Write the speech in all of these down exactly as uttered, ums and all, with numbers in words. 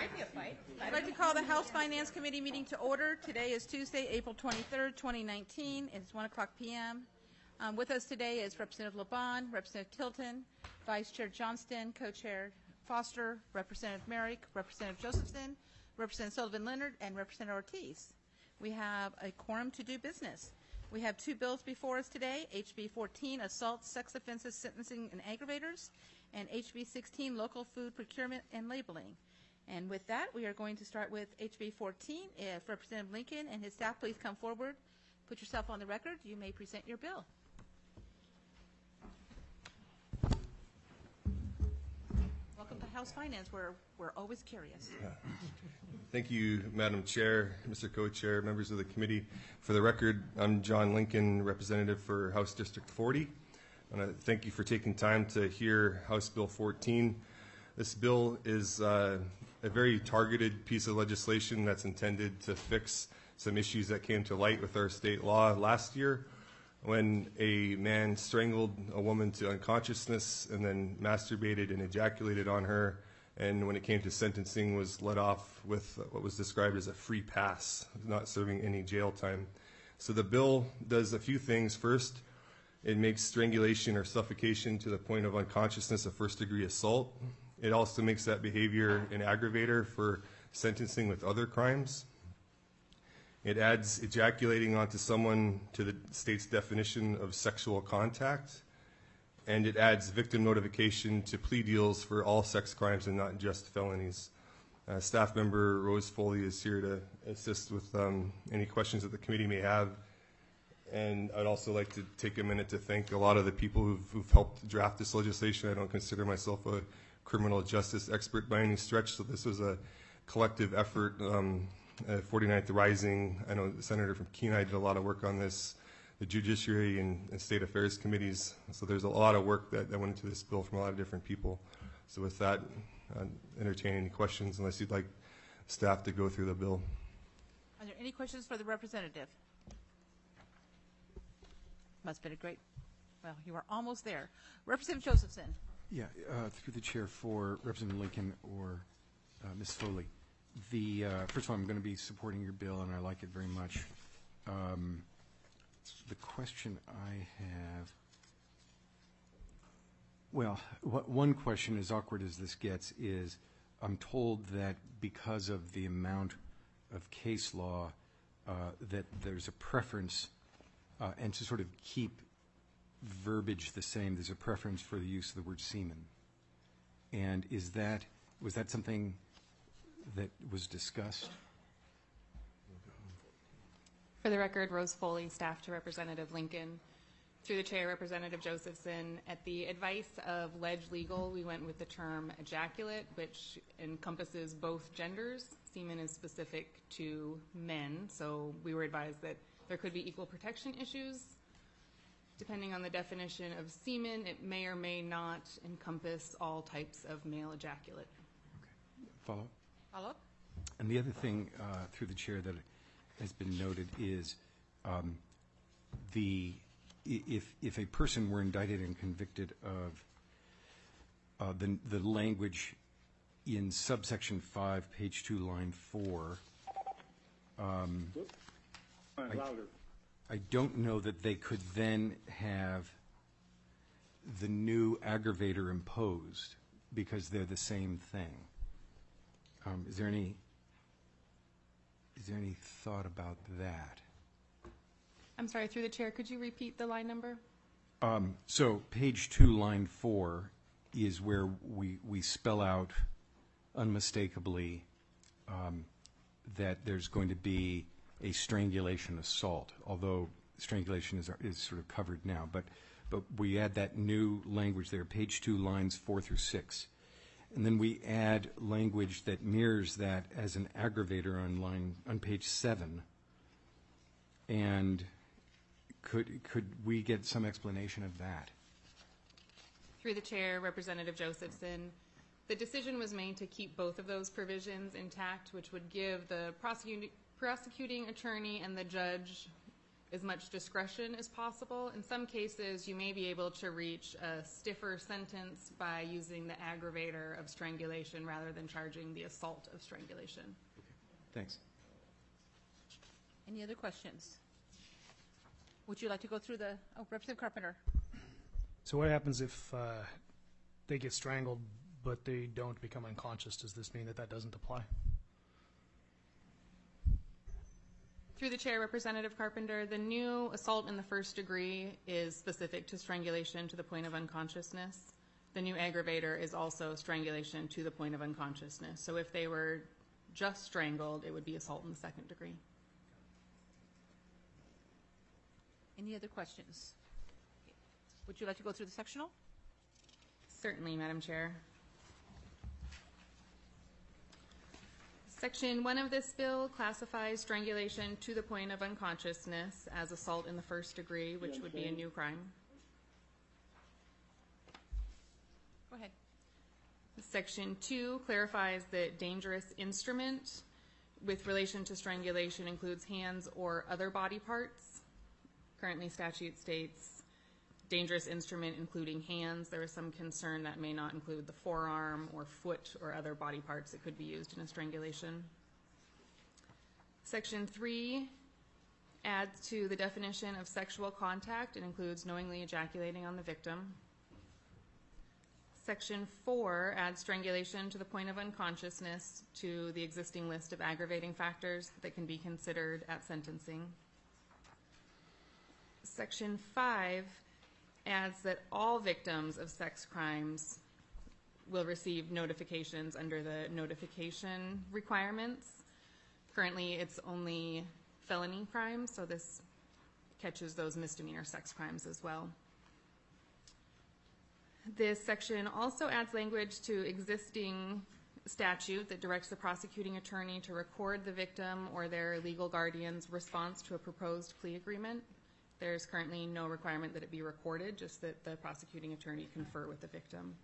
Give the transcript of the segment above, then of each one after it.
Might be a fight. I'd like to call the House Finance Committee meeting to order. Today is Tuesday, April twenty-third, twenty nineteen. It's one o'clock p m Um, with us today is Representative LeBon, Representative Tilton, Vice Chair Johnston, Co-Chair Foster, Representative Merrick, Representative Josephson, Representative Sullivan Leonard, and Representative Ortiz. We have a quorum to do business. We have two bills before us today, H B fourteen, Assault, Sex Offenses, Sentencing, and Aggravators, and H B sixteen, Local Food Procurement and Labeling. And with that, we are going to start with H B fourteen. If Representative Lincoln and his staff please come forward, put yourself on the record. You may present your bill. Welcome to House Finance, where we're always curious. Thank you, Madam Chair, Mister Co-Chair, members of the committee. For the record, I'm John Lincoln, representative for House District forty. I want to thank you for taking time to hear House Bill fourteen. This bill is uh, a very targeted piece of legislation that's intended to fix some issues that came to light with our state law last year when a man strangled a woman to unconsciousness and then masturbated and ejaculated on her, and when it came to sentencing was let off with what was described as a free pass, not serving any jail time. So the bill does a few things. First, it makes strangulation or suffocation to the point of unconsciousness a first-degree assault. It also makes that behavior an aggravator for sentencing with other crimes. It adds ejaculating onto someone to the state's definition of sexual contact. And it adds victim notification to plea deals for all sex crimes and not just felonies. Uh, staff member Rose Foley is here to assist with um, any questions that the committee may have. And I'd also like to take a minute to thank a lot of the people who've, who've helped draft this legislation. I don't consider myself a criminal justice expert by any stretch, so this was a collective effort. Um, uh, forty-ninth Rising, I know the senator from Kenai did a lot of work on this, the Judiciary and, and State Affairs committees. So there's a lot of work that, that went into this bill from a lot of different people. So with that, I'd entertain any questions unless you'd like staff to go through the bill. Are there any questions for the representative? Must have been a great, well, you are almost there. Representative Josephson. Yeah, uh, through the chair for Representative Lincoln or uh, Miz Foley. The, uh, first of all, I'm going to be supporting your bill, and I like it very much. Um, the question I have, well, wh one question, as awkward as this gets, is I'm told that because of the amount of case law, uh, that there's a preference, uh, and to sort of keep verbiage the same, there's a preference for the use of the word semen. And is that, was that something that was discussed? For the record, Rose Foley, staff to Representative Lincoln. Through the chair, Representative Josephson, at the advice of Ledge Legal, we went with the term ejaculate, which encompasses both genders. Semen is specific to men, so we were advised that there could be equal protection issues. Depending on the definition of semen, it may or may not encompass all types of male ejaculate. Okay. Follow? Follow? And the other thing, uh, through the chair, that has been noted is um, the if if a person were indicted and convicted of uh, the the language in subsection five, page two, line four. Um, I, I don't know that they could then have the new aggravator imposed because they're the same thing. Um, is there any is there any thought about that? I'm sorry, through the chair, could you repeat the line number? Um, so page two, line four is where we we spell out unmistakably um, that there's going to be a strangulation assault, although strangulation is is sort of covered now. But but we add that new language there, page two, lines four through six. And then we add language that mirrors that as an aggravator on line on page seven. And could could we get some explanation of that? Through the chair, Representative Josephson, the decision was made to keep both of those provisions intact, which would give the prosecuting prosecuting attorney and the judge as much discretion as possible. In some cases, you may be able to reach a stiffer sentence by using the aggravator of strangulation rather than charging the assault of strangulation. Thanks. Any other questions? Would you like to go through the, oh, Representative Carpenter. So what happens if uh, they get strangled but they don't become unconscious? Does this mean that that doesn't apply? Through the chair, Representative Carpenter, the new assault in the first degree is specific to strangulation to the point of unconsciousness. The new aggravator is also strangulation to the point of unconsciousness. So if they were just strangled, it would be assault in the second degree. Any other questions? Would you like to go through the sectional? Certainly, Madam Chair. Section one of this bill classifies strangulation to the point of unconsciousness as assault in the first degree, which would be a new crime. Go ahead. Section two clarifies that dangerous instrument with relation to strangulation includes hands or other body parts. Currently, statute states dangerous instrument including hands. There is some concern that may not include the forearm or foot or other body parts that could be used in a strangulation. Section three adds to the definition of sexual contact and includes knowingly ejaculating on the victim. Section four adds strangulation to the point of unconsciousness to the existing list of aggravating factors that can be considered at sentencing. Section five adds that all victims of sex crimes will receive notifications under the notification requirements. Currently, it's only felony crimes, so this catches those misdemeanor sex crimes as well. This section also adds language to existing statute that directs the prosecuting attorney to record the victim or their legal guardian's response to a proposed plea agreement. There's currently no requirement that it be recorded, just that the prosecuting attorney confer with the victim.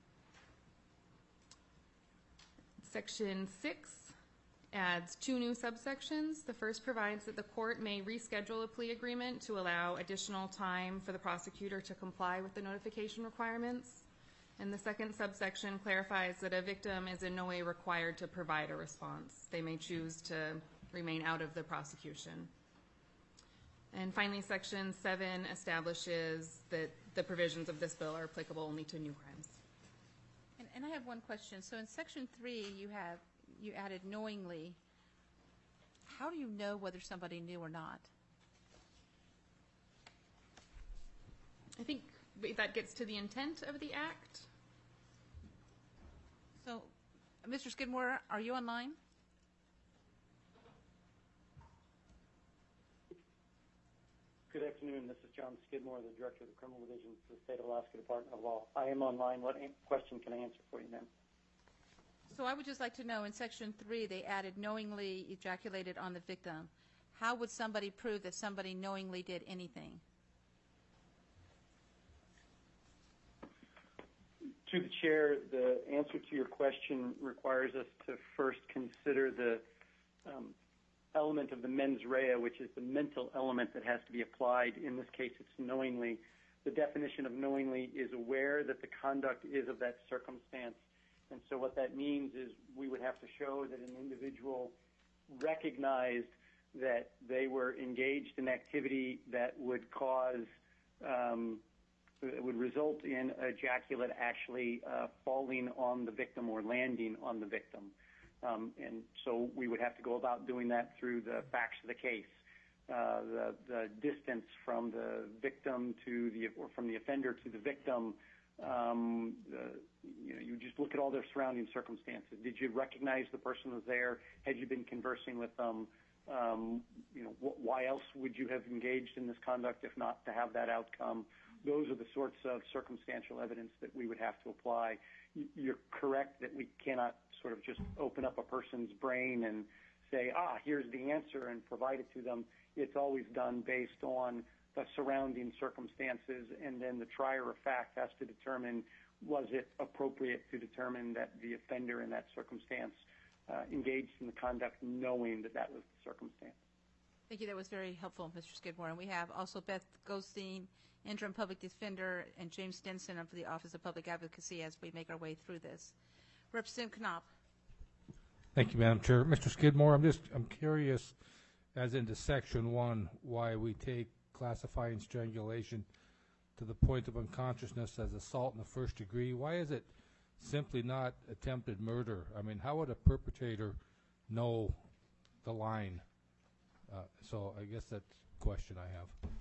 Section six adds two new subsections. The first provides that the court may reschedule a plea agreement to allow additional time for the prosecutor to comply with the notification requirements. And the second subsection clarifies that a victim is in no way required to provide a response. They may choose to remain out of the prosecution. And finally, Section seven establishes that the provisions of this bill are applicable only to new crimes. And, and I have one question. So in Section three, you have, you added knowingly. How do you know whether somebody knew or not? I think that gets to the intent of the act. So, Mister Skidmore, are you online? Good afternoon. This is John Skidmore, the Director of the Criminal Division for the State of Alaska Department of Law. I am online. What question can I answer for you, ma'am? So I would just like to know, in Section three, they added knowingly ejaculated on the victim. How would somebody prove that somebody knowingly did anything? To the Chair, the answer to your question requires us to first consider the um, element of the mens rea, which is the mental element that has to be applied. In this case, it's knowingly. The definition of knowingly is aware that the conduct is of that circumstance. And so what that means is we would have to show that an individual recognized that they were engaged in activity that would cause, um, it would result in ejaculate actually uh, falling on the victim or landing on the victim. Um, and so we would have to go about doing that through the facts of the case, uh, the, the distance from the victim to the, or from the offender to the victim. Um, the, you know, you just look at all their surrounding circumstances. Did you recognize the person was there? Had you been conversing with them? Um, you know, wh- why else would you have engaged in this conduct if not to have that outcome? Those are the sorts of circumstantial evidence that we would have to apply. You're correct that we cannot sort of just open up a person's brain and say, ah, here's the answer and provide it to them. It's always done based on the surrounding circumstances, and then the trier of fact has to determine, was it appropriate to determine that the offender in that circumstance uh, engaged in the conduct knowing that that was the circumstance. Thank you. That was very helpful, Mister Skidmore. And we have also Beth Goldstein, Interim Public Defender, and James Stinson for the Office of Public Advocacy as we make our way through this. Representative Knopp. Thank you, Madam Chair. Mister Skidmore, I'm just I'm curious, as into Section one, why we take classifying strangulation to the point of unconsciousness as assault in the first degree. Why is it simply not attempted murder? I mean, how would a perpetrator know the line? Uh, so I guess that's a question I have.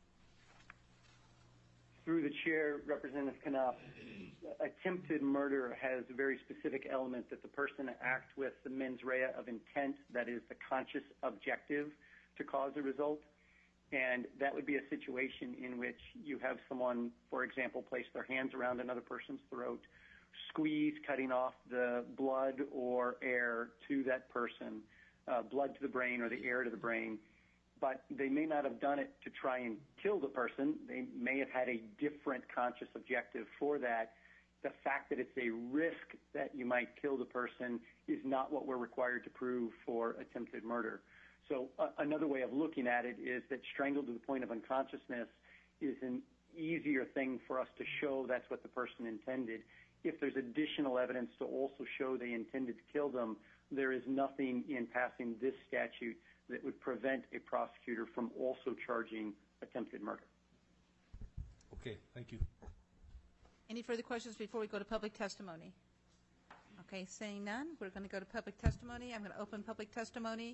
Through the chair, Representative Knopp, attempted murder has a very specific element that the person act with the mens rea of intent, that is the conscious objective to cause a result. And that would be a situation in which you have someone, for example, place their hands around another person's throat, squeeze, cutting off the blood or air to that person, uh, blood to the brain or the air to the brain. But they may not have done it to try and kill the person. They may have had a different conscious objective for that. The fact that it's a risk that you might kill the person is not what we're required to prove for attempted murder. So uh, another way of looking at it is that strangled to the point of unconsciousness is an easier thing for us to show that's what the person intended. If there's additional evidence to also show they intended to kill them, there is nothing in passing this statute that would prevent a prosecutor from also charging attempted murder. Okay, thank you. Any further questions before we go to public testimony? Okay, saying none, we're going to go to public testimony. I'm going to open public testimony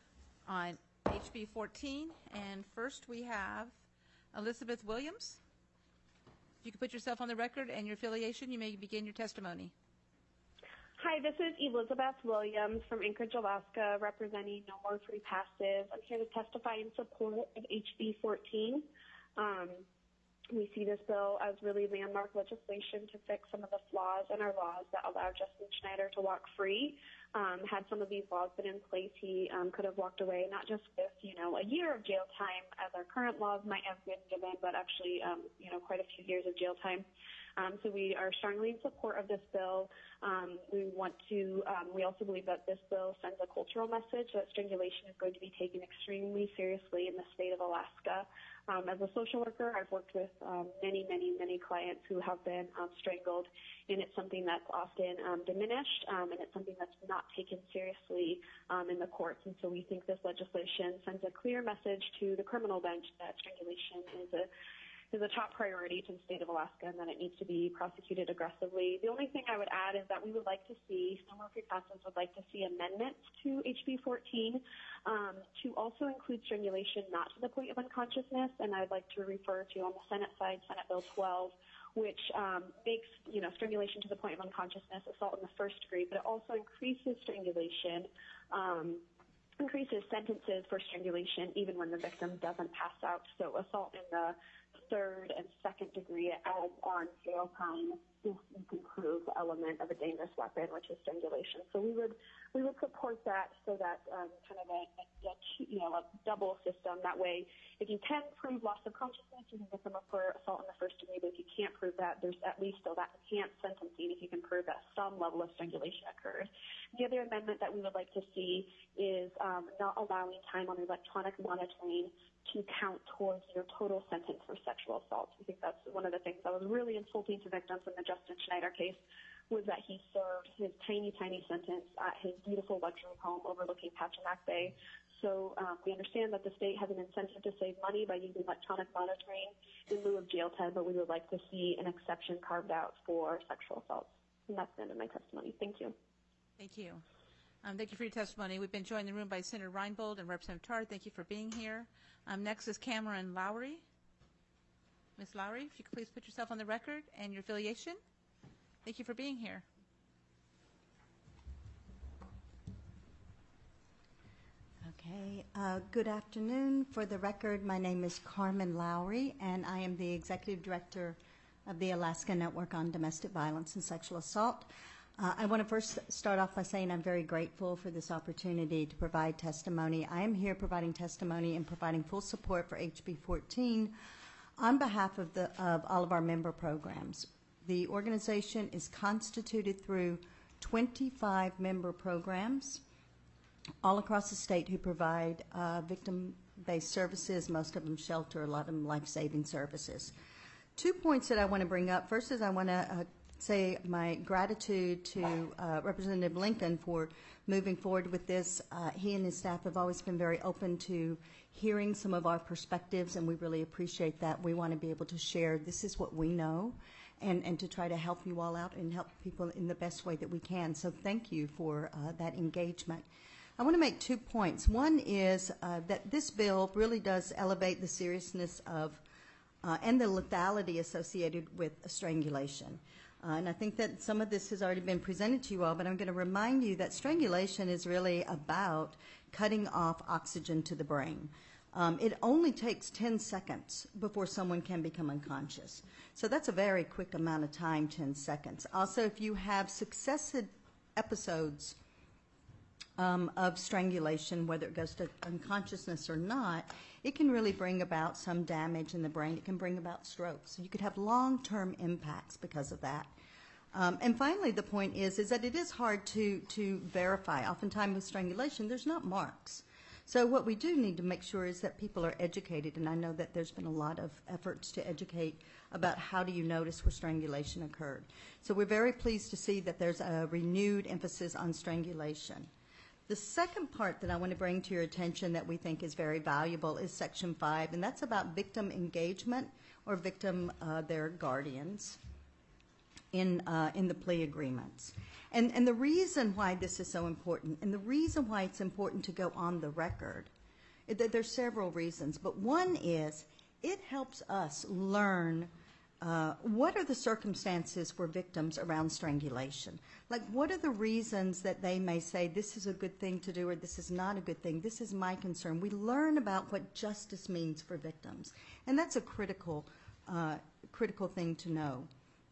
on H B fourteen. And first we have Elizabeth Williams. If you could put yourself on the record and your affiliation, you may begin your testimony. Hi, this is Elizabeth Williams from Anchorage, Alaska, representing No More Free Passive. I'm here to testify in support of H B fourteen. Um, we see this bill as really landmark legislation to fix some of the flaws in our laws that allow Justin Schneider to walk free. Um, had some of these laws been in place, he um, could have walked away not just with, you know, a year of jail time as our current laws might have been given, but actually, um, you know, quite a few years of jail time. Um, so we are strongly in support of this bill. Um, we want to, um, we also believe that this bill sends a cultural message that strangulation is going to be taken extremely seriously in the state of Alaska. Um, as a social worker, I've worked with um, many, many, many clients who have been um, strangled, and it's something that's often um, diminished, um, and it's something that's not taken seriously um, in the courts. And so we think this legislation sends a clear message to the criminal bench that strangulation is a is a top priority to the state of Alaska and that it needs to be prosecuted aggressively. The only thing I would add is that we would like to see, No More Free Passives would like to see amendments to H B fourteen um, to also include strangulation not to the point of unconsciousness, and I'd like to refer to on the Senate side, Senate Bill twelve, which um, makes, you know, strangulation to the point of unconsciousness assault in the first degree, but it also increases strangulation, um, increases sentences for strangulation even when the victim doesn't pass out. So assault in the third and second degree adds on jail time if you can prove the element of a dangerous weapon, which is strangulation. So we would we would support that so that um, kind of a, a, a you know a double system. That way, if you can prove loss of consciousness, you can get them up for assault in the first degree. But if you can't prove that, there's at least still that enhanced sentencing if you can prove that some level of strangulation occurred. The other amendment that we would like to see is um, not allowing time on electronic monitoring to count towards your total sentence for sexual assault. We think that's one of the things that was really insulting to victims in the Justin Schneider case, was that he served his tiny, tiny sentence at his beautiful luxury home overlooking Pachimak Bay. So um, we understand that the state has an incentive to save money by using electronic monitoring in lieu of jail time, but we would like to see an exception carved out for sexual assaults. And that's the end of my testimony. Thank you. Thank you. Um, thank you for your testimony. We've been joined in the room by Senator Reinbold and Representative Tard. Thank you for being here. Um, next is Cameron Lowry. Miz Lowry, if you could please put yourself on the record and your affiliation. Thank you for being here. Okay. Uh, good afternoon. For the record, my name is Carmen Lowry, and I am the Executive Director of the Alaska Network on Domestic Violence and Sexual Assault. Uh, I want to first start off by saying I'm very grateful for this opportunity to provide testimony. I am here providing testimony and providing full support for H B fourteen on behalf of, the, of all of our member programs. The organization is constituted through twenty-five member programs, all across the state who provide uh, victim-based services, most of them shelter, a lot of them life-saving services. Two points that I want to bring up. First is I want to uh, say my gratitude to uh, Representative Lincoln for moving forward with this. Uh, he and his staff have always been very open to hearing some of our perspectives, and we really appreciate that. We want to be able to share this is what we know and, and to try to help you all out and help people in the best way that we can. So thank you for uh, that engagement. I want to make two points. One is uh, that this bill really does elevate the seriousness of uh, and the lethality associated with strangulation. Uh, and I think that some of this has already been presented to you all, but I'm going to remind you that strangulation is really about cutting off oxygen to the brain. Um, it only takes ten seconds before someone can become unconscious. So that's a very quick amount of time, ten seconds. Also, if you have successive episodes um, of strangulation, whether it goes to unconsciousness or not, it can really bring about some damage in the brain. It can bring about strokes. So you could have long-term impacts because of that. Um, and finally, the point is, is that it is hard to, to verify. Oftentimes with strangulation, there's not marks. So what we do need to make sure is that people are educated, and I know that there's been a lot of efforts to educate about how do you notice where strangulation occurred. So we're very pleased to see that there's a renewed emphasis on strangulation. The second part that I want to bring to your attention that we think is very valuable is Section five, and that's about victim engagement or victim, uh, their guardians in, uh, in the plea agreements. And, and the reason why this is so important, and the reason why it's important to go on the record, is that there's several reasons, but one is it helps us learn Uh, what are the circumstances for victims around strangulation? Like, what are the reasons that they may say this is a good thing to do or this is not a good thing? This is my concern. We learn about what justice means for victims, and that's a critical, uh, critical thing to know.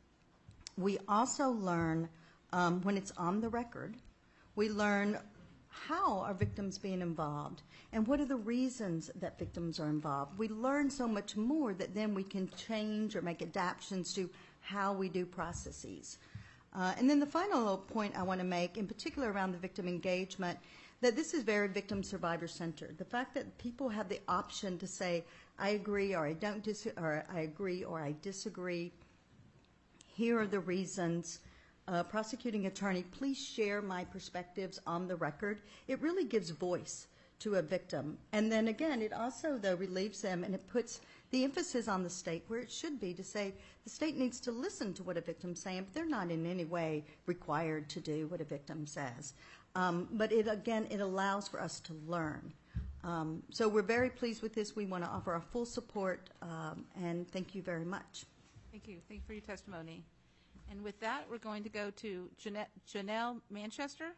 We also learn, um, when it's on the record, we learn how are victims being involved and what are the reasons that victims are involved. We learn so much more that then we can change or make adaptations to how we do processes. Uh, and then the final point I want to make, in particular around the victim engagement, that this is very victim survivor centered. The fact that people have the option to say, I agree or I don't dis- or I agree or I disagree. Here are the reasons. Uh, prosecuting attorney, please share my perspectives on the record. It really gives voice to a victim. And then again, it also, though, relieves them and it puts the emphasis on the state where it should be to say the state needs to listen to what a victim's saying, but they're not in any way required to do what a victim says. Um, but it, again, it allows for us to learn. Um, so we're very pleased with this. We want to offer our full support, um, and thank you very much. Thank you. Thank you for your testimony. And with that, we're going to go to Janelle, Janelle Manchester.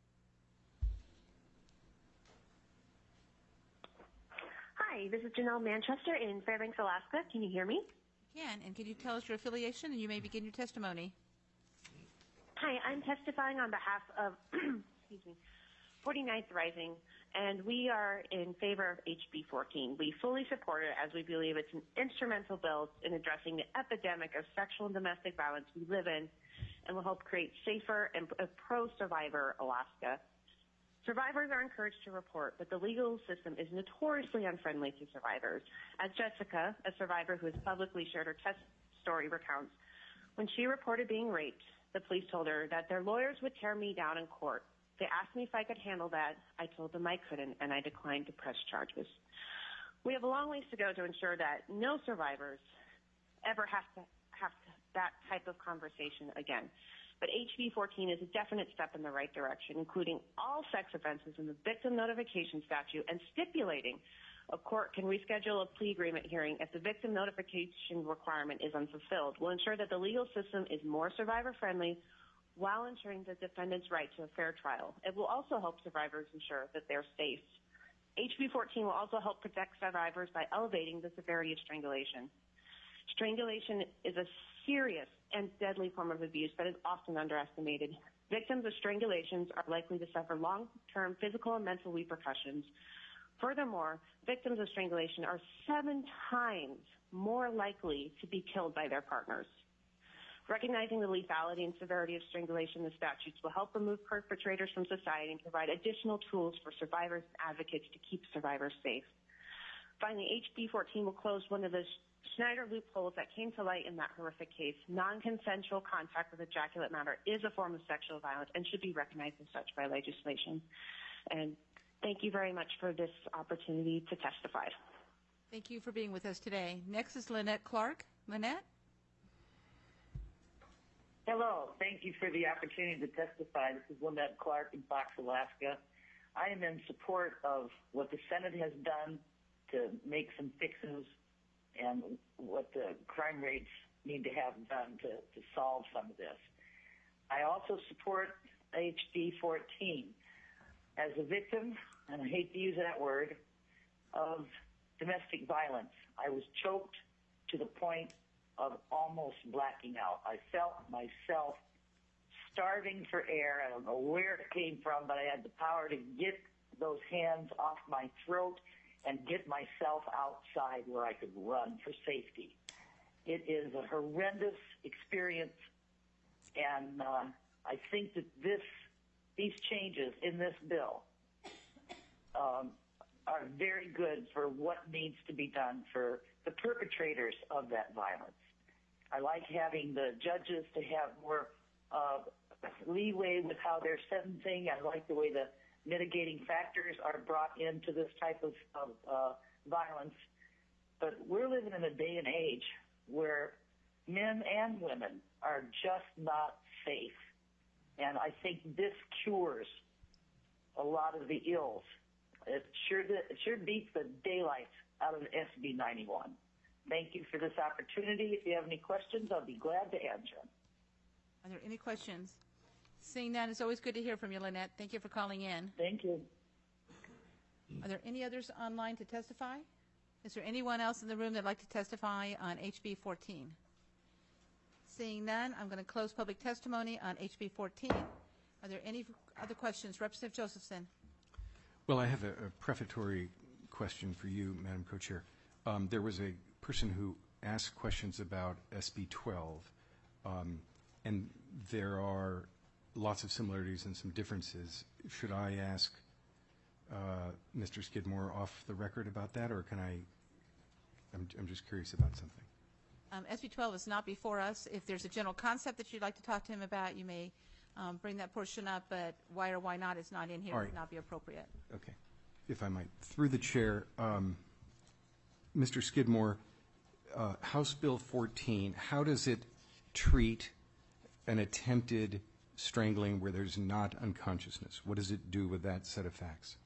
Hi, this is Janelle Manchester in Fairbanks, Alaska. Can you hear me? You can. And can you tell us your affiliation, and you may begin your testimony. Hi, I'm testifying on behalf of excuse me, forty-ninth Rising, and we are in favor of H B fourteen. We fully support it as we believe it's an instrumental bill in addressing the epidemic of sexual and domestic violence we live in and will help create safer and a pro-survivor Alaska. Survivors are encouraged to report, but the legal system is notoriously unfriendly to survivors. As Jessica, a survivor who has publicly shared her test story, recounts, when she reported being raped, the police told her that their lawyers would tear me down in court. They asked me if I could handle that. I told them I couldn't, and I declined to press charges. We have a long ways to go to ensure that no survivors ever have to have to, that type of conversation again. But H B fourteen is a definite step in the right direction, including all sex offenses in the victim notification statute and stipulating a court can reschedule a plea agreement hearing if the victim notification requirement is unfulfilled. Will ensure that the legal system is more survivor-friendly while ensuring the defendant's right to a fair trial. It will also help survivors ensure that they're safe. H B fourteen will also help protect survivors by elevating the severity of strangulation. Strangulation is a serious and deadly form of abuse that is often underestimated. Victims of strangulations are likely to suffer long-term physical and mental repercussions. Furthermore, victims of strangulation are seven times more likely to be killed by their partners. Recognizing the lethality and severity of strangulation, the statutes will help remove perpetrators from society and provide additional tools for survivors and advocates to keep survivors safe. Finally, H B fourteen will close one of the Schneider loopholes that came to light in that horrific case. Non-consensual contact with ejaculate matter is a form of sexual violence and should be recognized as such by legislation. And thank you very much for this opportunity to testify. Thank you for being with us today. Next is Lynette Clark. Lynette? Hello. Thank you for the opportunity to testify. This is Lynette Clark in Fox, Alaska. I am in support of what the Senate has done to make some fixes and what the crime rates need to have done to, to solve some of this. I also support H B fourteen. As a victim, and I hate to use that word, of domestic violence, I was choked to the point of almost blacking out. I felt myself starving for air. I don't know where it came from, but I had the power to get those hands off my throat and get myself outside where I could run for safety. It is a horrendous experience, and uh, I think that this, these changes in this bill um, are very good for what needs to be done for the perpetrators of that violence. I like having the judges to have more uh, leeway with how they're sentencing. I like the way the mitigating factors are brought into this type of, of uh, violence. But we're living in a day and age where men and women are just not safe. And I think this cures a lot of the ills. It sure, it sure beats the daylight out of S B ninety-one. Thank you for this opportunity. If you have any questions, I'll be glad to answer them. Are there any questions? Seeing none, it's always good to hear from you, Lynette. Thank you for calling in. Thank you. Are there any others online to testify? Is there anyone else in the room that'd like to testify on H B fourteen? Seeing none, I'm going to close public testimony on H B fourteen. Are there any other questions? Representative Josephson. Well, I have a, a prefatory question for you, Madam Co-Chair. Um, there was a person who asked questions about S B twelve, um, and there are lots of similarities and some differences. Should I ask uh, Mister Skidmore off the record about that, or can I? I'm, I'm just curious about something. Um, S B twelve is not before us. If there's a general concept that you'd like to talk to him about, you may um, bring that portion up, but why or why not is not in here. All It right. would not be appropriate. Okay. If I might. Through the chair, um, Mister Skidmore, uh, House Bill fourteen, how does it treat an attempted strangling where there's not unconsciousness? What does it do with that set of facts?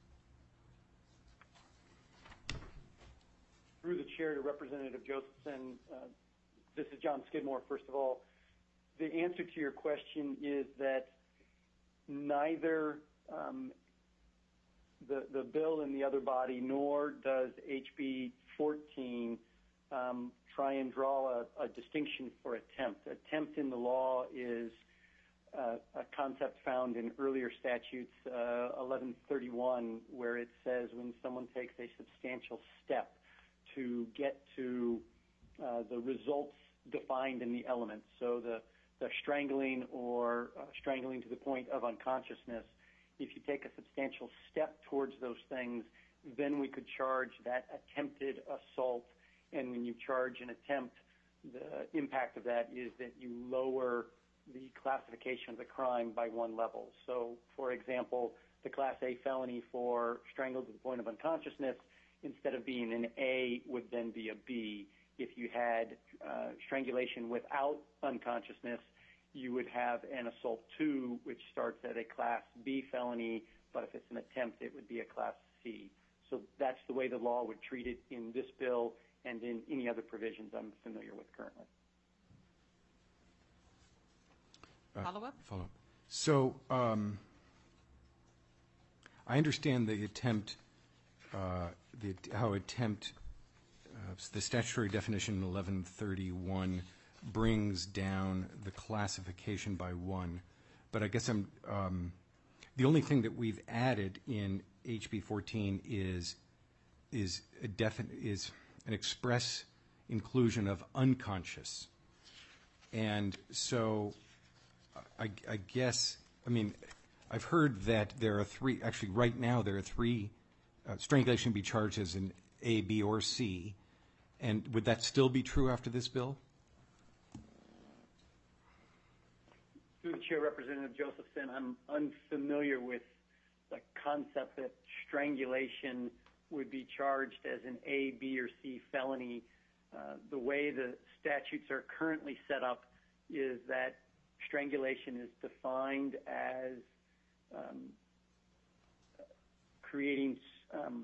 Through the chair to Representative Josephson, uh, this is John Skidmore. First of all, the answer to your question is that neither um, the, the bill in the other body nor does H B fourteen um, try and draw a, a distinction for attempt. Attempt in the law is uh, a concept found in earlier statutes, uh, eleven thirty-one, where it says when someone takes a substantial step to get to uh, the results defined in the elements. So the, the strangling or uh, strangling to the point of unconsciousness, if you take a substantial step towards those things, then we could charge that attempted assault. And when you charge an attempt, the impact of that is that you lower the classification of the crime by one level. So, for example, the Class A felony for strangled to the point of unconsciousness, instead of being an A, would then be a B. If you had uh, strangulation without unconsciousness, you would have an assault two, which starts at a Class B felony, but if it's an attempt, it would be a Class C. So that's the way the law would treat it in this bill and in any other provisions I'm familiar with currently. Uh, Follow-up? Follow-up. So um, I understand the attempt, uh, the, how attempt, uh, the statutory definition in eleven thirty-one brings down the classification by one. But I guess I'm, um, the only thing that we've added in H B fourteen is, is a defin- is an express inclusion of unconscious. And so I, I guess, I mean, I've heard that there are three, actually right now there are three, uh, strangulation be charged as an A, B, or C. And would that still be true after this bill? Through the chair, Representative Josephson, I'm unfamiliar with the concept that strangulation would be charged as an A, B, or C felony. Uh, the way the statutes are currently set up is that strangulation is defined as um, creating um,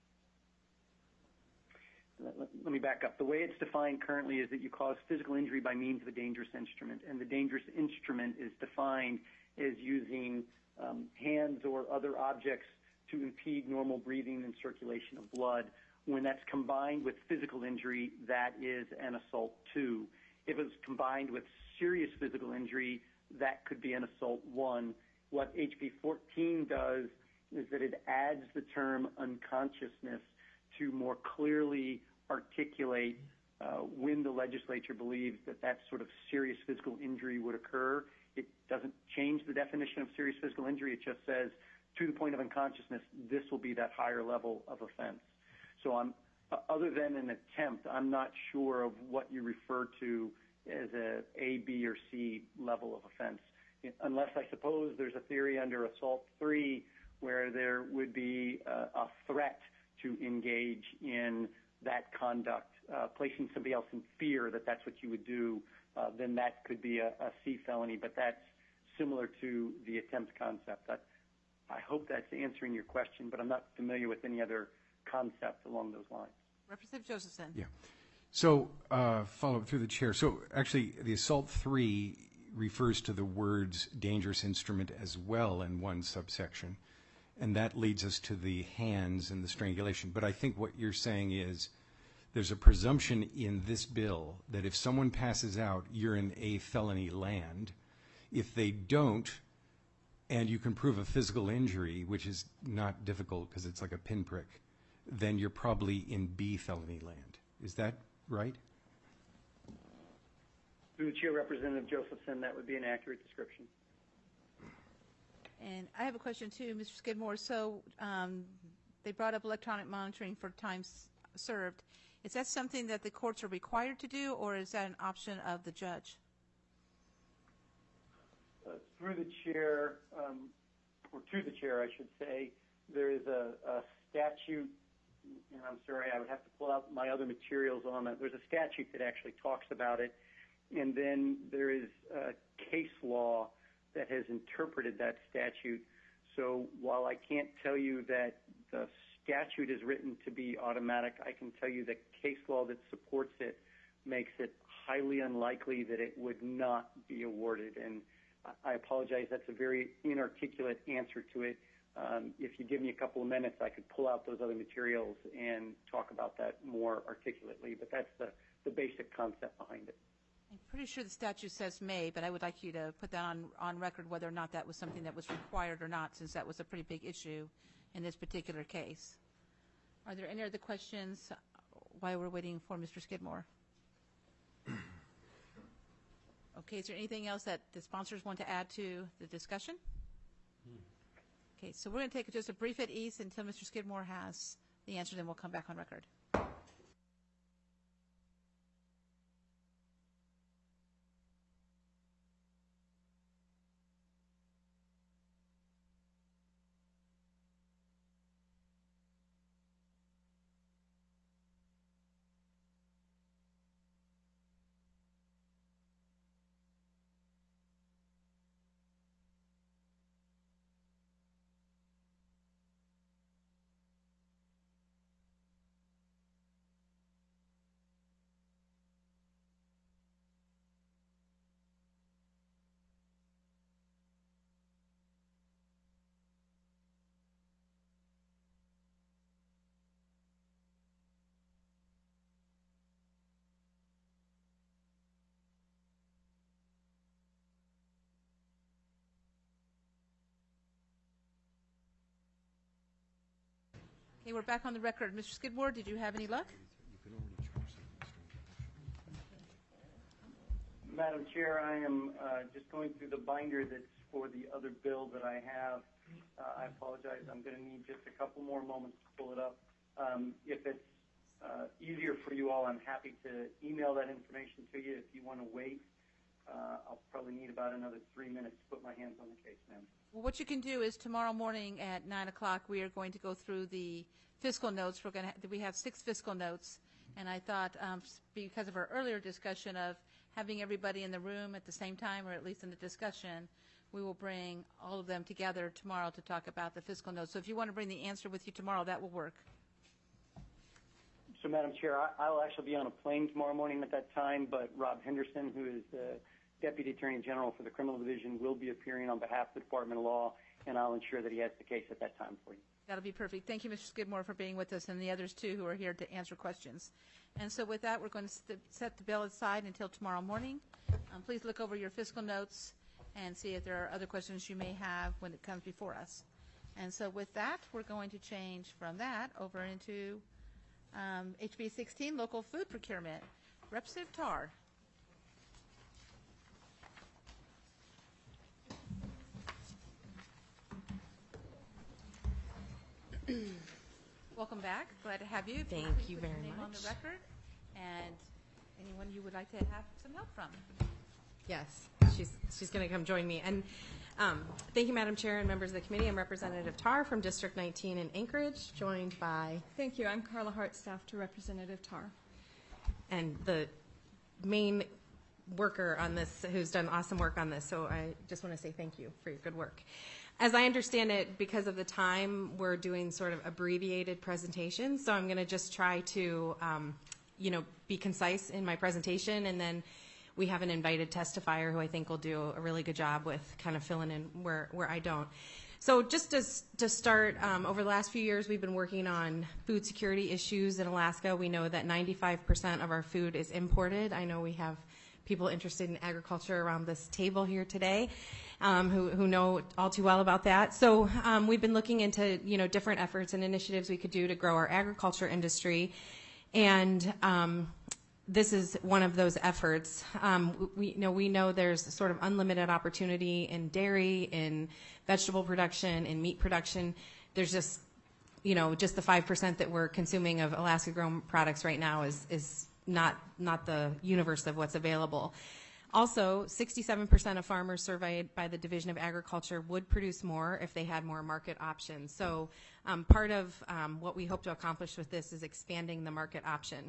Let, let me back up. The way it's defined currently is that you cause physical injury by means of a dangerous instrument, and the dangerous instrument is defined as using um, hands or other objects to impede normal breathing and circulation of blood. When that's combined with physical injury, that is an assault two. If it's combined with serious physical injury, that could be an assault one. What H B fourteen does is that it adds the term unconsciousness to more clearly articulate uh, when the legislature believes that that sort of serious physical injury would occur. It doesn't change the definition of serious physical injury. It just says, to the point of unconsciousness, this will be that higher level of offense. So I'm, uh, other than an attempt, I'm not sure of what you refer to as a A, B, or C level of offense, unless I suppose there's a theory under assault three where there would be uh, a threat to engage in that conduct, uh, placing somebody else in fear that that's what you would do, uh, then that could be a, a C felony, but that's similar to the attempt concept. That, I hope that's answering your question, but I'm not familiar with any other concept along those lines. Representative Josephson. Yeah. So, uh, follow up through the chair. So, actually, the assault three refers to the words dangerous instrument as well in one subsection. And that leads us to the hands and the strangulation. But I think what you're saying is there's a presumption in this bill that if someone passes out, you're in a felony land. If they don't, and you can prove a physical injury, which is not difficult because it's like a pinprick, then you're probably in B felony land. Is that right? Through the chair, Representative Josephson, that would be an accurate description. And I have a question too, Mister Skidmore. So um, they brought up electronic monitoring for time s- served. Is that something that the courts are required to do, or is that an option of the judge? Uh, through the chair, um, or to the chair, I should say, there is a, a statute, and I'm sorry, I would have to pull out my other materials on that. There's a statute that actually talks about it, and then there is a case law that has interpreted that statute. So while I can't tell you that the statute is written to be automatic, I can tell you that case law that supports it makes it highly unlikely that it would not be awarded. And I apologize, that's a very inarticulate answer to it. Um, if you give me a couple of minutes, I could pull out those other materials and talk about that more articulately, but that's the, the basic concept behind it. I'm pretty sure the statute says may, but I would like you to put that on, on record whether or not that was something that was required or not, since that was a pretty big issue in this particular case. Are there any other questions while we're waiting for Mister Skidmore? Okay, is there anything else that the sponsors want to add to the discussion? Okay, so we're going to take just a brief at ease until Mister Skidmore has the answer, then we'll come back on record. Okay, we're back on the record. Mister Skidmore, did you have any luck? Madam Chair, I am uh, just going through the binder that's for the other bill that I have. Uh, I apologize. I'm going to need just a couple more moments to pull it up. Um, if it's uh, easier for you all, I'm happy to email that information to you. If you want to wait, uh, I'll probably need about another three minutes to put my hands on the case, ma'am. Well, what you can do is tomorrow morning at nine o'clock, we are going to go through the fiscal notes. We're going to we have six fiscal notes, and I thought um, because of our earlier discussion of having everybody in the room at the same time, or at least in the discussion, we will bring all of them together tomorrow to talk about the fiscal notes. So if you want to bring the answer with you tomorrow, that will work. So, Madam Chair, I, I'll actually be on a plane tomorrow morning at that time, but Rob Henderson, who is the Deputy Attorney General for the Criminal Division, will be appearing on behalf of the Department of Law, and I'll ensure that he has the case at that time for you. That'll be perfect. Thank you, Mister Skidmore, for being with us, and the others, too, who are here to answer questions. And so with that, we're going to st- set the bill aside until tomorrow morning. Um, please look over your fiscal notes and see if there are other questions you may have when it comes before us. And so with that, we're going to change from that over into um, H B sixteen, local food procurement. Representative Tarr. Welcome back. Glad to have you. If Thank please you put very your name on much. the record, and anyone you would like to have some help from. Yes, she's she's going to come join me. And um, thank you, Madam Chair and members of the committee. I'm Representative Tarr from District nineteen in Anchorage, joined by Thank you. I'm Carla Hart, staff to Representative Tarr. and the main worker on this, who's done awesome work on this. So I just want to say thank you for your good work. As I understand it, because of the time, we're doing sort of abbreviated presentations. So I'm going to just try to, um, you know, be concise in my presentation, and then we have an invited testifier who I think will do a really good job with kind of filling in where, where I don't. So just to, to start, um, over the last few years, we've been working on food security issues in Alaska. We know that ninety-five percent of our food is imported. I know we have people interested in agriculture around this table here today, um, who, who know all too well about that. So um, we've been looking into, you know, different efforts and initiatives we could do to grow our agriculture industry. And um, this is one of those efforts. Um, we, you know, we know there's sort of unlimited opportunity in dairy, in vegetable production, in meat production. There's just, you know, just the five percent that we're consuming of Alaska-grown products right now is, is not, not the universe of what's available. Also, sixty-seven percent of farmers surveyed by the Division of Agriculture would produce more if they had more market options. So um, part of um, what we hope to accomplish with this is expanding the market option.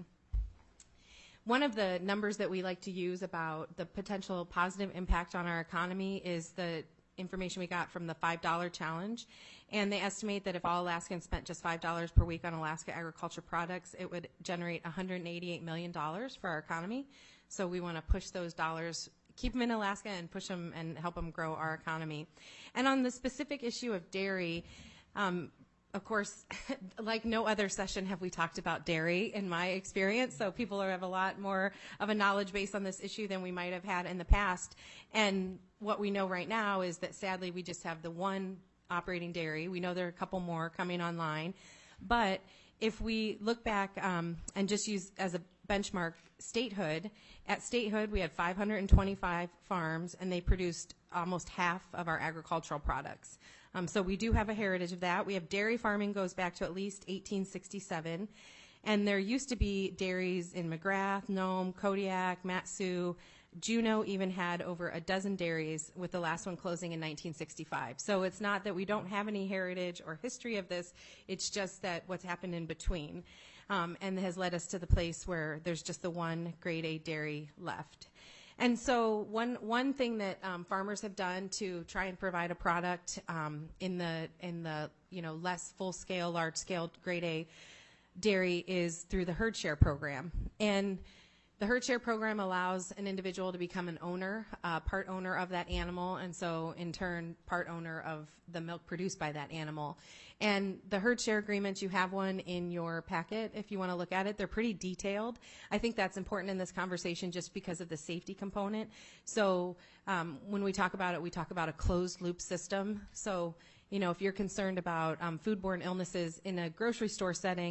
One of the numbers that we like to use about the potential positive impact on our economy is the information we got from the five dollar challenge. And they estimate that if all Alaskans spent just five dollars per week on Alaska agriculture products, it would generate one hundred eighty-eight million dollars for our economy. So we want to push those dollars, keep them in Alaska, and push them and help them grow our economy. And on the specific issue of dairy, um, of course, like no other session have we talked about dairy in my experience, so people are, have a lot more of a knowledge base on this issue than we might have had in the past. And what we know right now is that sadly we just have the one operating dairy. We know there are a couple more coming online. But if we look back um, and just use as a benchmark statehood, at statehood we had five hundred twenty-five farms, and they produced almost half of our agricultural products. Um, so we do have a heritage of that. We have dairy farming goes back to at least eighteen sixty-seven. And there used to be dairies in McGrath, Nome, Kodiak, Mat-Su. Juneau even had over a dozen dairies, with the last one closing in nineteen sixty-five. So it's not that we don't have any heritage or history of this. It's just that what's happened in between um, and has led us to the place where there's just the one grade A dairy left. And so one one thing that um, farmers have done to try and provide a product um, in the in the you know less full scale, large scale grade A dairy is through the herd share program. And the herd share program allows an individual to become an owner, uh, part owner of that animal, and so in turn part owner of the milk produced by that animal. And the herd share agreements, you have one in your packet if you want to look at it. They're pretty detailed. I think that's important in this conversation just because of the safety component. So um, when we talk about it, we talk about a closed loop system. So you know, if you're concerned about um, foodborne illnesses in a grocery store setting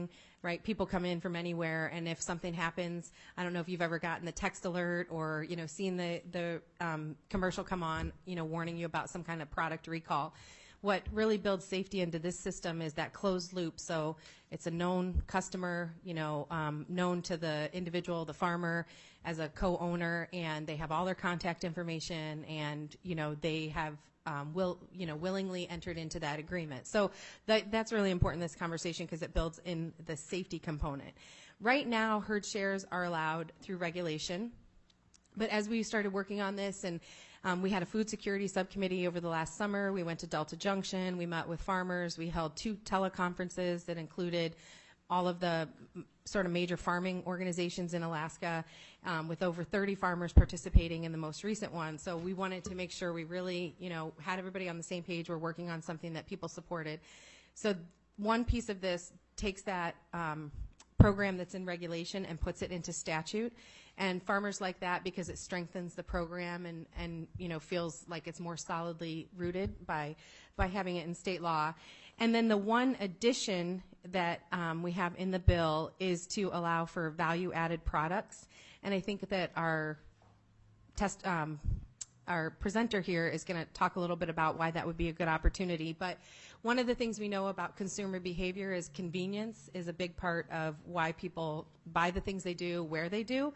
right? People come in from anywhere, and if something happens, I don't know if you've ever gotten the text alert or, you know, seen the, the um, commercial come on, you know, warning you about some kind of product recall. What really builds safety into this system is that closed loop. So it's a known customer, you know, um, known to the individual, the farmer, as a co-owner, and they have all their contact information, and, you know, they have um, will, you know, willingly entered into that agreement. So that, that's really important in this conversation because it builds in the safety component. Right now, herd shares are allowed through regulation. But as we started working on this, and um, we had a food security subcommittee over the last summer, we went to Delta Junction, we met with farmers, we held two teleconferences that included all of the m- sort of major farming organizations in Alaska, um, with over thirty farmers participating in the most recent one. So we wanted to make sure we really, you know, had everybody on the same page. We're working on something that people supported. So one piece of this takes that um, program that's in regulation and puts it into statute. And farmers like that because it strengthens the program and, and you know, feels like it's more solidly rooted by, by having it in state law. And then the one addition that um, we have in the bill is to allow for value-added products. And I think that our test, um, our presenter here is going to talk a little bit about why that would be a good opportunity. But one of the things we know about consumer behavior is convenience is a big part of why people buy the things they do, where they do.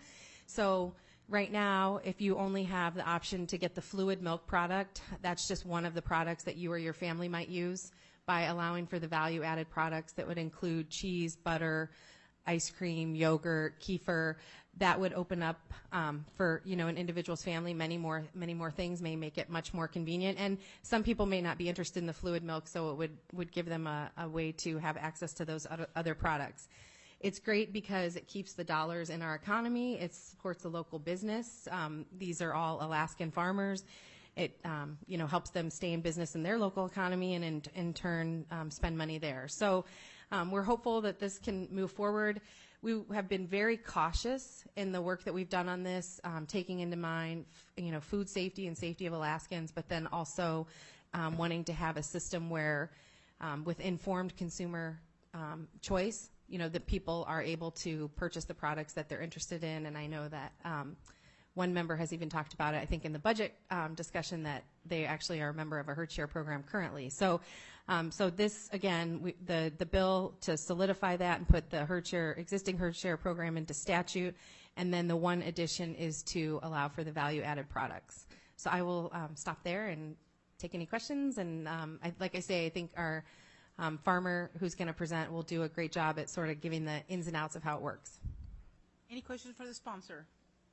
So right now, if you only have the option to get the fluid milk product, that's just one of the products that you or your family might use. By allowing for the value-added products that would include cheese, butter, ice cream, yogurt, kefir, that would open up um, for, you know, an individual's family many more many more things, may make it much more convenient. And some people may not be interested in the fluid milk, so it would, would give them a, a way to have access to those other, other products. It's great because it keeps the dollars in our economy. It supports the local business. Um, these are all Alaskan farmers. It um, you know, helps them stay in business in their local economy and in, in turn um, spend money there. So um, we're hopeful that this can move forward. We have been very cautious in the work that we've done on this, um, taking into mind you know, food safety and safety of Alaskans, but then also um, wanting to have a system where um, with informed consumer um, choice, you know, that people are able to purchase the products that they're interested in. And I know that um, one member has even talked about it, I think, in the budget um, discussion, that they actually are a member of a herd share program currently. So, um, so this again, we, the the bill to solidify that and put the herd share existing herd share program into statute, and then the one addition is to allow for the value-added products. So I will um, stop there and take any questions. And um, I, like I say, I think our um, farmer who's going to present will do a great job at sort of giving the ins and outs of how it works. Any questions for the sponsor?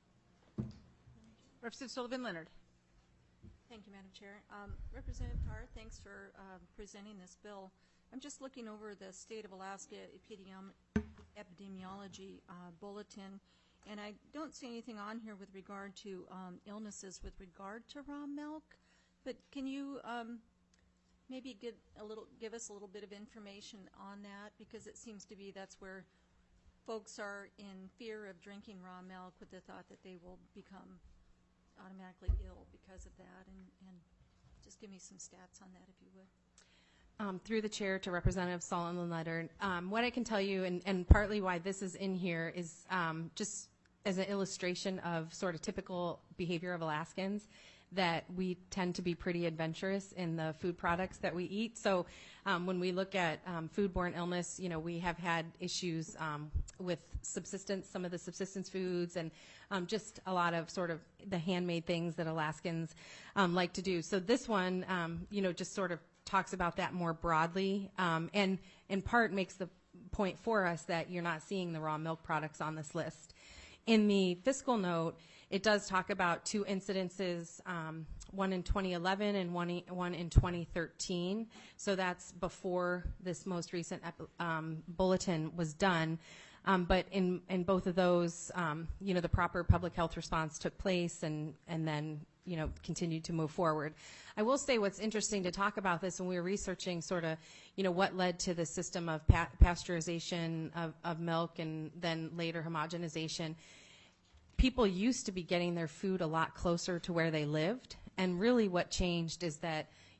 Representative Sullivan Leonard. Thank you, Madam Chair. Um, Representative Tarr, thanks for uh, presenting this bill. I'm just looking over the State of Alaska Epidemiom Epidemiology uh, Bulletin, and I don't see anything on here with regard to um, illnesses with regard to raw milk. But can you um, maybe get a little, give us a little bit of information on that, because it seems to be that's where folks are in fear of drinking raw milk with the thought that they will become automatically ill because of that, and, and just give me some stats on that, if you would. Um, through the chair to Representative Sullivan Leonard, um, what I can tell you, and, and partly why this is in here, is um, just as an illustration of sort of typical behavior of Alaskans, that we tend to be pretty adventurous in the food products that we eat. So um, when we look at um, foodborne illness, you know, we have had issues um, with subsistence, some of the subsistence foods, and um, just a lot of sort of the handmade things that Alaskans um, like to do. So this one, um, you know, just sort of talks about that more broadly, um, and in part makes the point for us that you're not seeing the raw milk products on this list. In the fiscal note, it does talk about two incidences, um, one in twenty eleven and one, one in twenty thirteen. So that's before this most recent um, bulletin was done. Um, but in, in both of those, um, you know, the proper public health response took place, and, and then, you know, continued to move forward. I will say what's interesting to talk about this, when we were researching sort of, you know, what led to the system of pa- pasteurization of, of milk and then later homogenization. People used to be getting their food a lot closer to where they lived, and really what changed is that,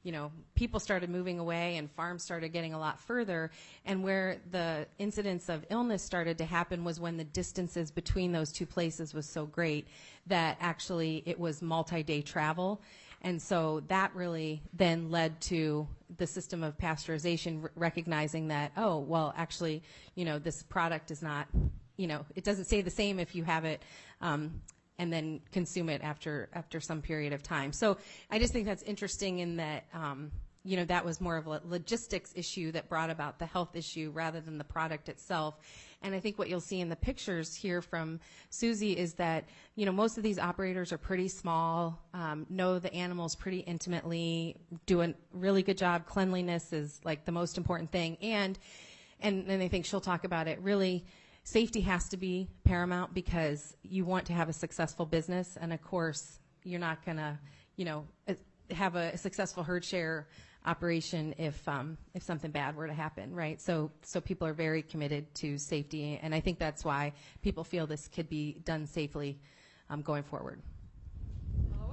you know, people started moving away and farms started getting a lot further. And where the incidence of illness started to happen was when the distances between those two places was so great that actually it was multi-day travel. And so that really then led to the system of pasteurization, r- recognizing that, oh, well, actually, you know, this product is not, you know, it doesn't stay the same if you have it um, and then consume it after after some period of time. So I just think that's interesting in that, um, you know, that was more of a logistics issue that brought about the health issue rather than the product itself. And I think what you'll see in the pictures here from Susie is that, you know, most of these operators are pretty small, um, know the animals pretty intimately, do a really good job. Cleanliness is like the most important thing. And, and, and I think she'll talk about it, really, safety has to be paramount because you want to have a successful business. And of course, you're not going to, you know, have a successful herd share operation if um, if something bad were to happen, right? So so people are very committed to safety, and I think that's why people feel this could be done safely um, going forward. Um,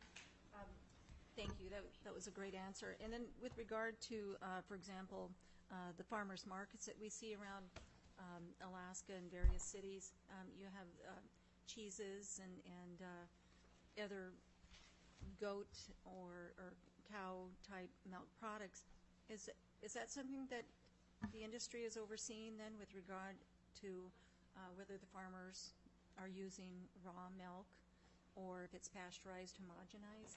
thank you. That, that was a great answer. And then with regard to, uh, for example, uh, the farmers markets that we see around um, Alaska and various cities, um, you have uh, cheeses and, and uh, other goat or, or cow-type milk products. Is is that something that the industry is overseeing then with regard to uh, whether the farmers are using raw milk or if it's pasteurized, homogenized?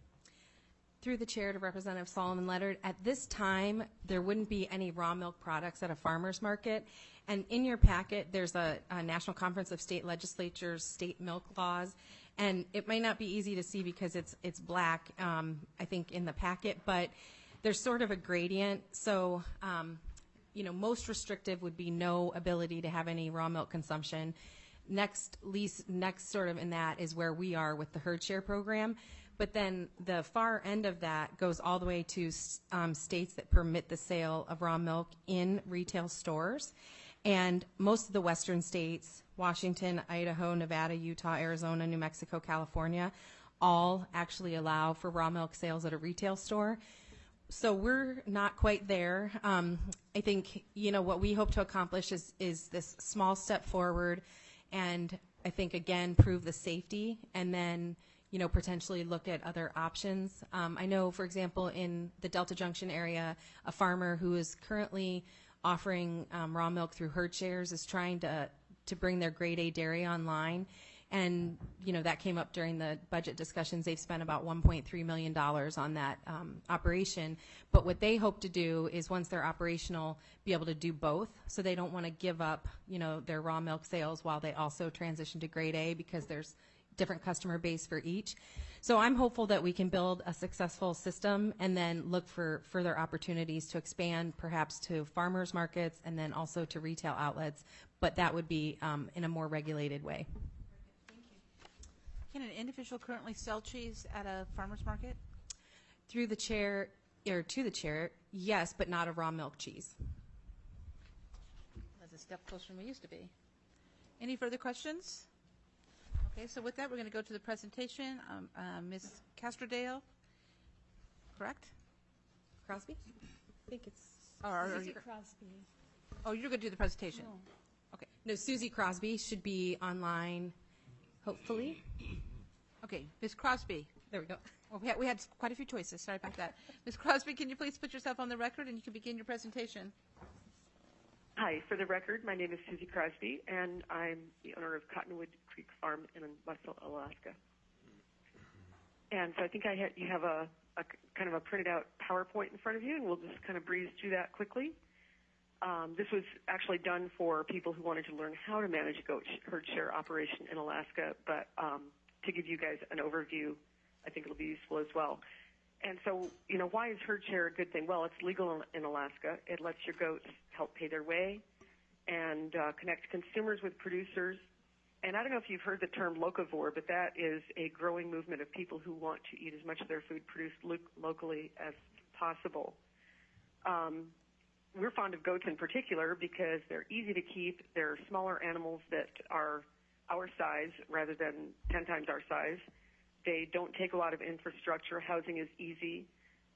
Through the chair to Representative Solomon Leonard, at this time, there wouldn't be any raw milk products at a farmer's market. And in your packet, there's a, a National Conference of State Legislatures state milk laws. And it might not be easy to see because it's it's black, um, I think, in the packet, but there's sort of a gradient. So, um, you know, most restrictive would be no ability to have any raw milk consumption. Next, least, next sort of in that is where we are with the herd share program. But then the far end of that goes all the way to um, states that permit the sale of raw milk in retail stores. And most of the western states, Washington, Idaho, Nevada, Utah, Arizona, New Mexico, California, all actually allow for raw milk sales at a retail store. So we're not quite there. Um, I think, you know, what we hope to accomplish is, is this small step forward and I think, again, prove the safety and then, you know, potentially look at other options. Um, I know, for example, in the Delta Junction area, a farmer who is currently offering um, raw milk through herd shares is trying to to bring their grade A dairy online. And, you know, that came up during the budget discussions. They've spent about one point three million dollars on that um, operation. But what they hope to do is once they're operational, be able to do both. So they don't want to give up, you know, their raw milk sales while they also transition to grade A because there's different customer base for each. So I'm hopeful that we can build a successful system and then look for further opportunities to expand perhaps to farmers markets and then also to retail outlets, but that would be um, in a more regulated way. Thank you. Can an individual currently sell cheese at a farmer's market? Through the chair, or to the chair, yes, but not a raw milk cheese. That's a step closer than we used to be. Any further questions? Okay, so with that, we're going to go to the presentation. Um, uh, Miz Castrodale, correct? Crosby? I think it's or, or, Susie or, Crosby. Oh, you're going to do the presentation. No. Okay. No, Susie Crosby should be online, hopefully. Okay, Miz Crosby. There we go. Well, we had, we had quite a few choices. Sorry about that. Miz Crosby, can you please put yourself on the record and you can begin your presentation? Hi, for the record, my name is Susie Crosby, and I'm the owner of Cottonwood Creek Farm in Wetzel, Alaska. And so I think I ha- you have a, a kind of a printed out PowerPoint in front of you, and we'll just kind of breeze through that quickly. Um, this was actually done for people who wanted to learn how to manage a goat herd share operation in Alaska, but um, to give you guys an overview, I think it'll be useful as well. And so, you know, why is herd share a good thing? Well, it's legal in, in Alaska. It lets your goats help pay their way and uh, connect consumers with producers. And I don't know if you've heard the term locavore, but that is a growing movement of people who want to eat as much of their food produced lo- locally as possible. Um, we're fond of goats in particular because they're easy to keep. They're smaller animals that are our size rather than ten times our size. They don't take a lot of infrastructure. Housing is easy.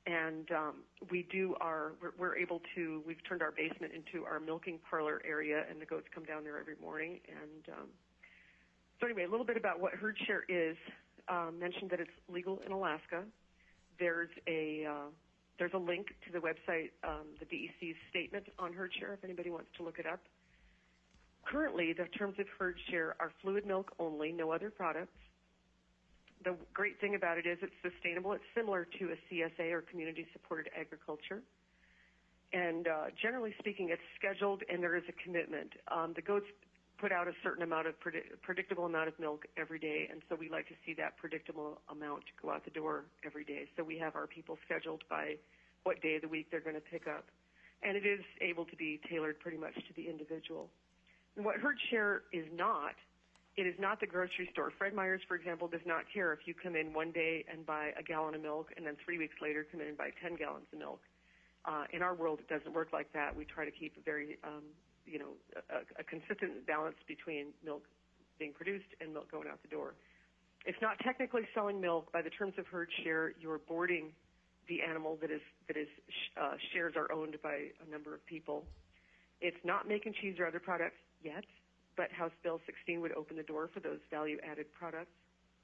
and um, we do our, we're, we're able to, we've turned our basement into our milking parlor area, and the goats come down there every morning. And um, so anyway, a little bit about what herd share is. Um, mentioned that it's legal in Alaska. There's a uh, there's a link to the website, um, the D E C's statement on herd share, if anybody wants to look it up. Currently, the terms of herd share are fluid milk only, no other products. The great thing about it is it's sustainable. It's similar to a C S A or community-supported agriculture. And uh, generally speaking, it's scheduled and there is a commitment. Um, the goats put out a certain amount of predi- predictable amount of milk every day, and so we like to see that predictable amount go out the door every day. So we have our people scheduled by what day of the week they're going to pick up. And it is able to be tailored pretty much to the individual. And what herd share is not, it is not the grocery store. Fred Meyer's, for example, does not care if you come in one day and buy a gallon of milk and then three weeks later come in and buy ten gallons of milk. Uh, in our world, it doesn't work like that. We try to keep a very, um, you know, a, a consistent balance between milk being produced and milk going out the door. It's not technically selling milk. By the terms of herd share, you're boarding the animal that is that is uh, shares are owned by a number of people. It's not making cheese or other products yet, but House Bill sixteen would open the door for those value-added products.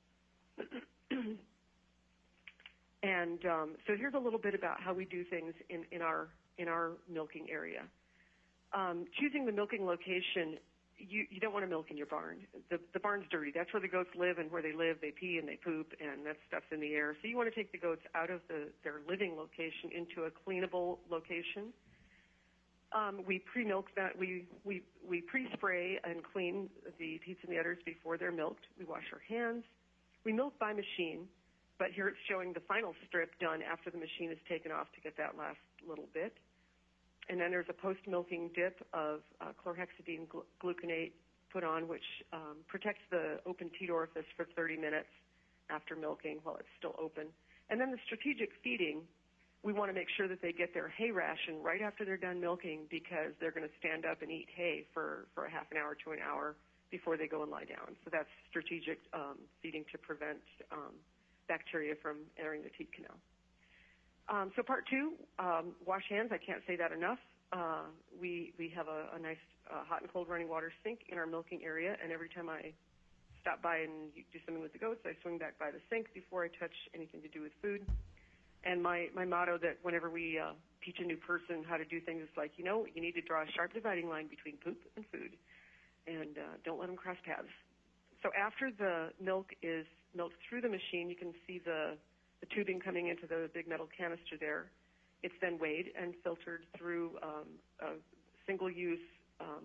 And um, so here's a little bit about how we do things in, in our in our milking area. Um, choosing the milking location, you, you don't want to milk in your barn. The, the barn's dirty. That's where the goats live, and where they live, they pee and they poop, and that stuff's in the air. So you want to take the goats out of the, their living location into a cleanable location. Um, we pre-milk that. We, we, we pre-spray and clean the teats and the udders before they're milked. We wash our hands. We milk by machine, but here it's showing the final strip done after the machine is taken off to get that last little bit. And then there's a post-milking dip of uh, chlorhexidine glu- gluconate put on, which um, protects the open teat orifice for thirty minutes after milking while it's still open. And then the strategic feeding, we want to make sure that they get their hay ration right after they're done milking, because they're going to stand up and eat hay for, for a half an hour to an hour before they go and lie down. So that's strategic um, feeding to prevent um, bacteria from entering the teat canal. Um, so part two, um, wash hands. I can't say that enough. Uh, we we have a, a nice uh, hot and cold running water sink in our milking area, and every time I stop by and do something with the goats, I swing back by the sink before I touch anything to do with food. And my, my motto that whenever we uh, teach a new person how to do things, is like, you know, you need to draw a sharp dividing line between poop and food, and uh, don't let them cross paths. So after the milk is milked through the machine, you can see the the tubing coming into the big metal canister there. It's then weighed and filtered through um, a single-use um,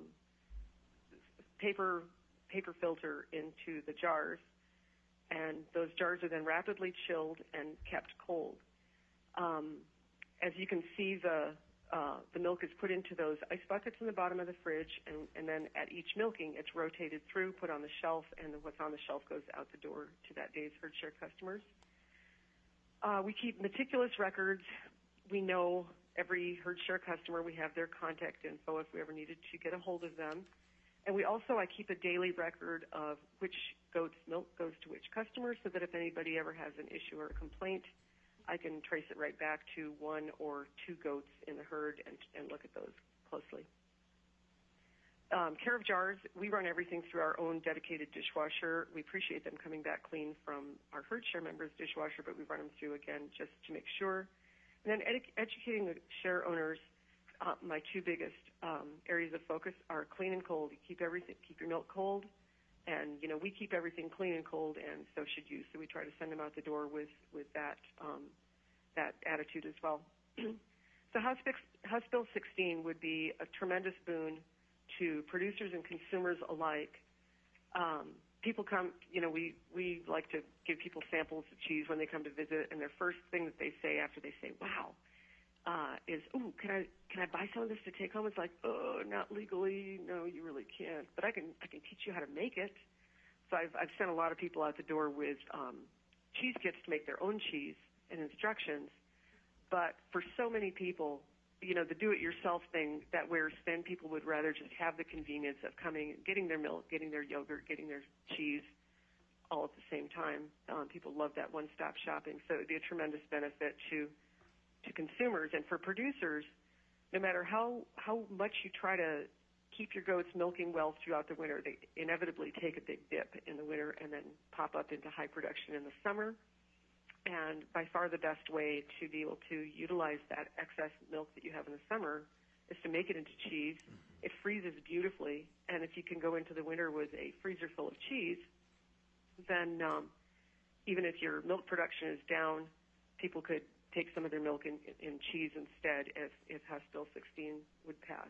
paper paper filter into the jars, and those jars are then rapidly chilled and kept cold. Um, as you can see, the uh, the milk is put into those ice buckets in the bottom of the fridge, and, and then at each milking, it's rotated through, put on the shelf, and what's on the shelf goes out the door to that day's herd share customers. Uh, we keep meticulous records. We know every herd share customer. We have their contact info if we ever needed to get a hold of them. And we also, I keep a daily record of which goat's milk goes to which customer, so that if anybody ever has an issue or a complaint, I can trace it right back to one or two goats in the herd and, and look at those closely. Um, care of jars, we run everything through our own dedicated dishwasher. We appreciate them coming back clean from our herd share members' dishwasher, but we run them through again just to make sure. And then edu- educating the share owners, uh, my two biggest um, areas of focus are clean and cold. You keep everything, keep your milk cold, and you know we keep everything clean and cold, and so should you. So we try to send them out the door with with that um, that attitude as well. So House, House Bill sixteen would be a tremendous boon to producers and consumers alike. Um, people come, you know, we, we like to give people samples of cheese when they come to visit, and their first thing that they say after they say, wow, uh, is, ooh, can I can I buy some of this to take home? It's like, oh, not legally. No, you really can't. But I can I can teach you how to make it. So I've, I've sent a lot of people out the door with um, cheese kits to make their own cheese and instructions. But for so many people, you know, the do-it-yourself thing, that wears thin. People would rather just have the convenience of coming, getting their milk, getting their yogurt, getting their cheese all at the same time. Um, people love that one-stop shopping, so it would be a tremendous benefit to to consumers. And for producers, no matter how, how much you try to keep your goats milking well throughout the winter, they inevitably take a big dip in the winter and then pop up into high production in the summer. And by far the best way to be able to utilize that excess milk that you have in the summer is to make it into cheese. It freezes beautifully, and if you can go into the winter with a freezer full of cheese, then um, even if your milk production is down, people could take some of their milk in, in cheese instead if, if House Bill sixteen would pass.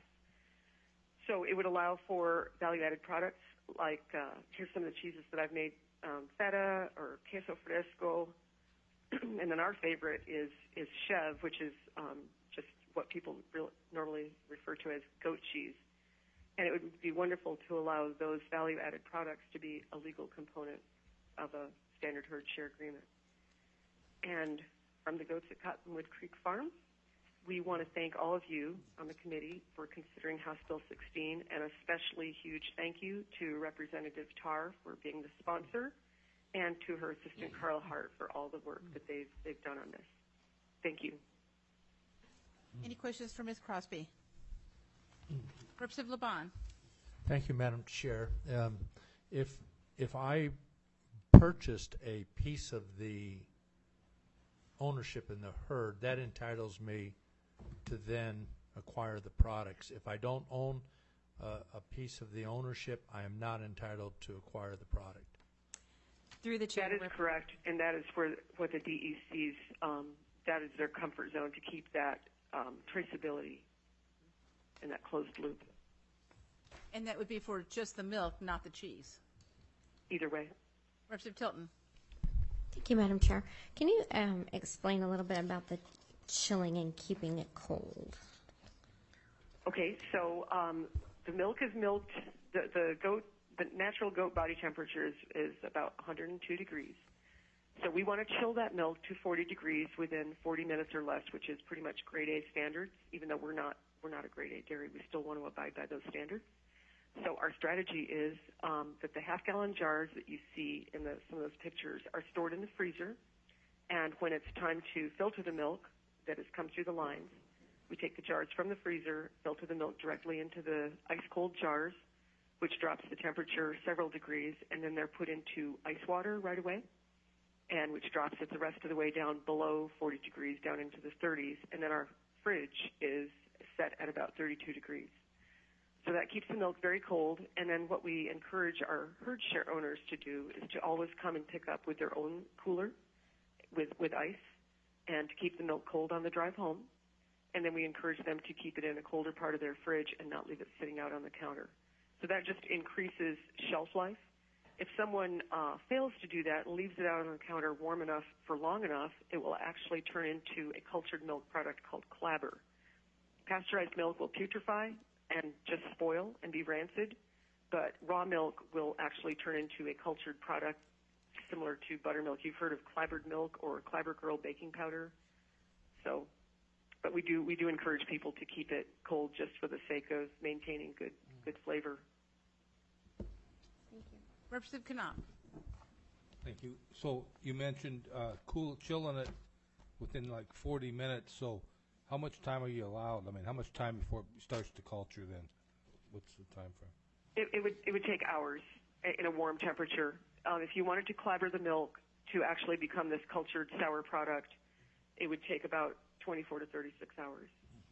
So it would allow for value-added products like, uh, here's some of the cheeses that I've made, um, feta or queso fresco, and then our favorite is, is chev, which is um, just what people real, normally refer to as goat cheese. And it would be wonderful to allow those value-added products to be a legal component of a standard herd share agreement. And from the goats at Cottonwood Creek Farm, we want to thank all of you on the committee for considering House Bill sixteen, and especially huge thank you to Representative Tarr for being the sponsor, and to her assistant Carl Hart for all the work that they've they've done on this. Thank you. Any questions for Miz Crosby? Representative LeBon. Thank you, Madam Chair. Um, if if I purchased a piece of the ownership in the herd, that entitles me to then acquire the products. If I don't own uh, a piece of the ownership, I am not entitled to acquire the product. Through the chair. That is correct, and that is where what the D E C's um, that is their comfort zone, to keep that um, traceability in that closed loop. And that would be for just the milk, not the cheese. Either way. Representative Tilton. Thank you, Madam Chair. Can you um, explain a little bit about the chilling and keeping it cold? Okay, so um, the milk is milked, the, the goat, the natural goat body temperature is, is about one hundred two degrees. So we want to chill that milk to forty degrees within forty minutes or less, which is pretty much grade A standards. Even though we're not, we're not a grade A dairy, we still want to abide by those standards. So our strategy is um, that the half-gallon jars that you see in the, some of those pictures are stored in the freezer, and when it's time to filter the milk that has come through the lines, we take the jars from the freezer, filter the milk directly into the ice-cold jars, which drops the temperature several degrees, and then they're put into ice water right away, and which drops it the rest of the way down below forty degrees, down into the thirties, and then our fridge is set at about thirty-two degrees. So that keeps the milk very cold, and then what we encourage our herd share owners to do is to always come and pick up with their own cooler with, with ice, and to keep the milk cold on the drive home. And then we encourage them to keep it in a colder part of their fridge and not leave it sitting out on the counter. So that just increases shelf life. If someone uh, fails to do that and leaves it out on the counter warm enough for long enough, it will actually turn into a cultured milk product called clabber. Pasteurized milk will putrefy and just spoil and be rancid, but raw milk will actually turn into a cultured product similar to buttermilk. You've heard of clabbered milk or Clabber Girl baking powder. So, but we do we do encourage people to keep it cold just for the sake of maintaining good good flavor. Thank you. Representative Knopf. Thank you. So you mentioned uh, cool, chilling it within like forty minutes. So how much time are you allowed? I mean, how much time before it starts to culture then? What's the time frame? It, it would it would take hours in a warm temperature. Um, if you wanted to clabber the milk to actually become this cultured sour product, it would take about twenty-four to thirty-six hours.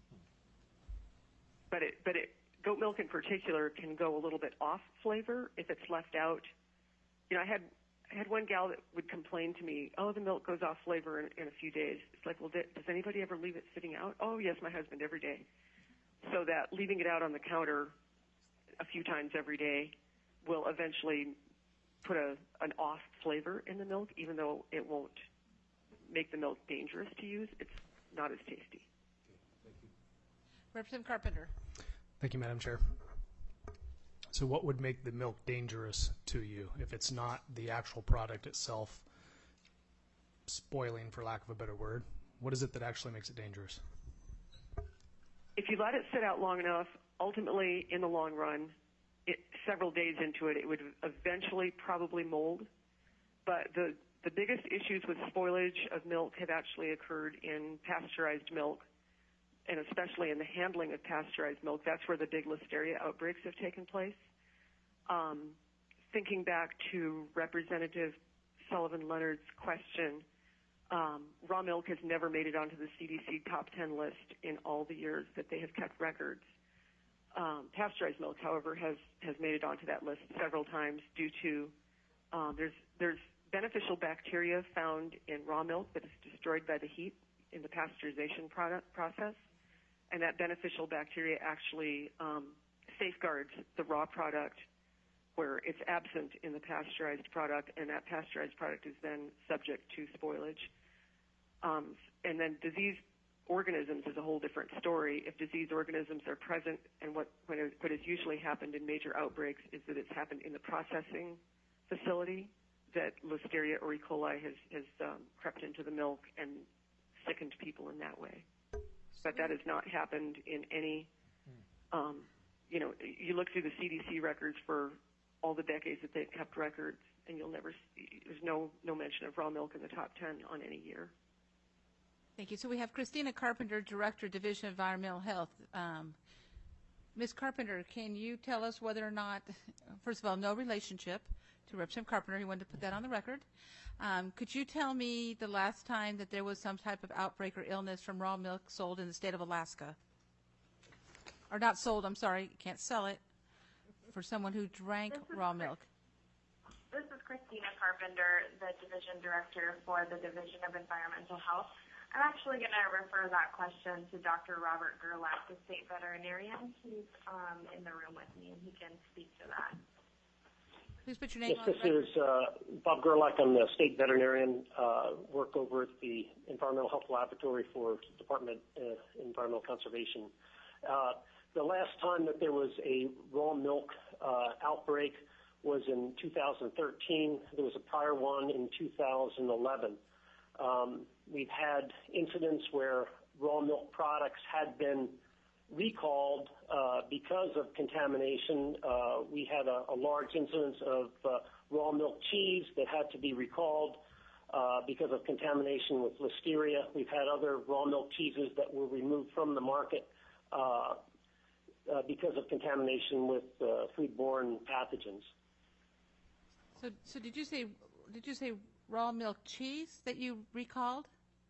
But it but it goat milk in particular can go a little bit off flavor if it's left out. You know, I had I had one gal that would complain to me, oh, the milk goes off flavor in, in a few days. It's like, well, does anybody ever leave it sitting out? Oh, yes, my husband, every day. So that leaving it out on the counter a few times every day will eventually put a an off flavor in the milk, even though it won't make the milk dangerous to use. It's not as tasty. Thank you. Representative Carpenter. Thank you, Madam Chair. So what would make the milk dangerous to you if it's not the actual product itself spoiling, for lack of a better word? What is it that actually makes it dangerous? If you let it sit out long enough, ultimately, in the long run, it, several days into it, it would eventually probably mold. But the the biggest issues with spoilage of milk have actually occurred in pasteurized milk, and especially in the handling of pasteurized milk. That's where the big Listeria outbreaks have taken place. Um, thinking back to Representative Sullivan Leonard's question, um, raw milk has never made it onto the C D C top ten list in all the years that they have kept records. Um, pasteurized milk, however, has, has made it onto that list several times due to um, there's there's beneficial bacteria found in raw milk that is destroyed by the heat in the pasteurization product process, and that beneficial bacteria actually um, safeguards the raw product where it's absent in the pasteurized product, and that pasteurized product is then subject to spoilage. Um, and then disease organisms is a whole different story. If disease organisms are present, and what, what, is, what has usually happened in major outbreaks is that it's happened in the processing facility, that Listeria or E. coli has, has um, crept into the milk and sickened people in that way. But that has not happened in any, um, you know, you look through the C D C records for all the decades that they've kept records, and you'll never see, there's no, no mention of raw milk in the top ten on any year. Thank you. So we have Christina Carpenter, Director, Division of Environmental Health. Um, Miz Carpenter, can you tell us whether or not, first of all, no relationship to Representative Carpenter. He wanted to put that on the record. Um, could you tell me the last time that there was some type of outbreak or illness from raw milk sold in the state of Alaska? Or not sold, I'm sorry, you can't sell it, for someone who drank raw milk. This is Christina Carpenter, the Division Director for the Division of Environmental Health. I'm actually going to refer that question to Doctor Robert Gerlach, the state veterinarian. He's um, in the room with me, and he can speak to that. Please put your name yes, on the this is uh, Bob Gerlach. I'm the state veterinarian, uh, work over at the Environmental Health Laboratory for Department of uh, Environmental Conservation. Uh, the last time that there was a raw milk uh, outbreak was in two thousand thirteen. There was a prior one in two thousand eleven. Um, we've had incidents where raw milk products had been recalled uh, because of contamination. Uh, we had a, a large incidence of uh, raw milk cheese that had to be recalled uh, because of contamination with Listeria. We've had other raw milk cheeses that were removed from the market uh, uh, because of contamination with uh, foodborne pathogens. So, so did you say did you say raw milk cheese that you recalled?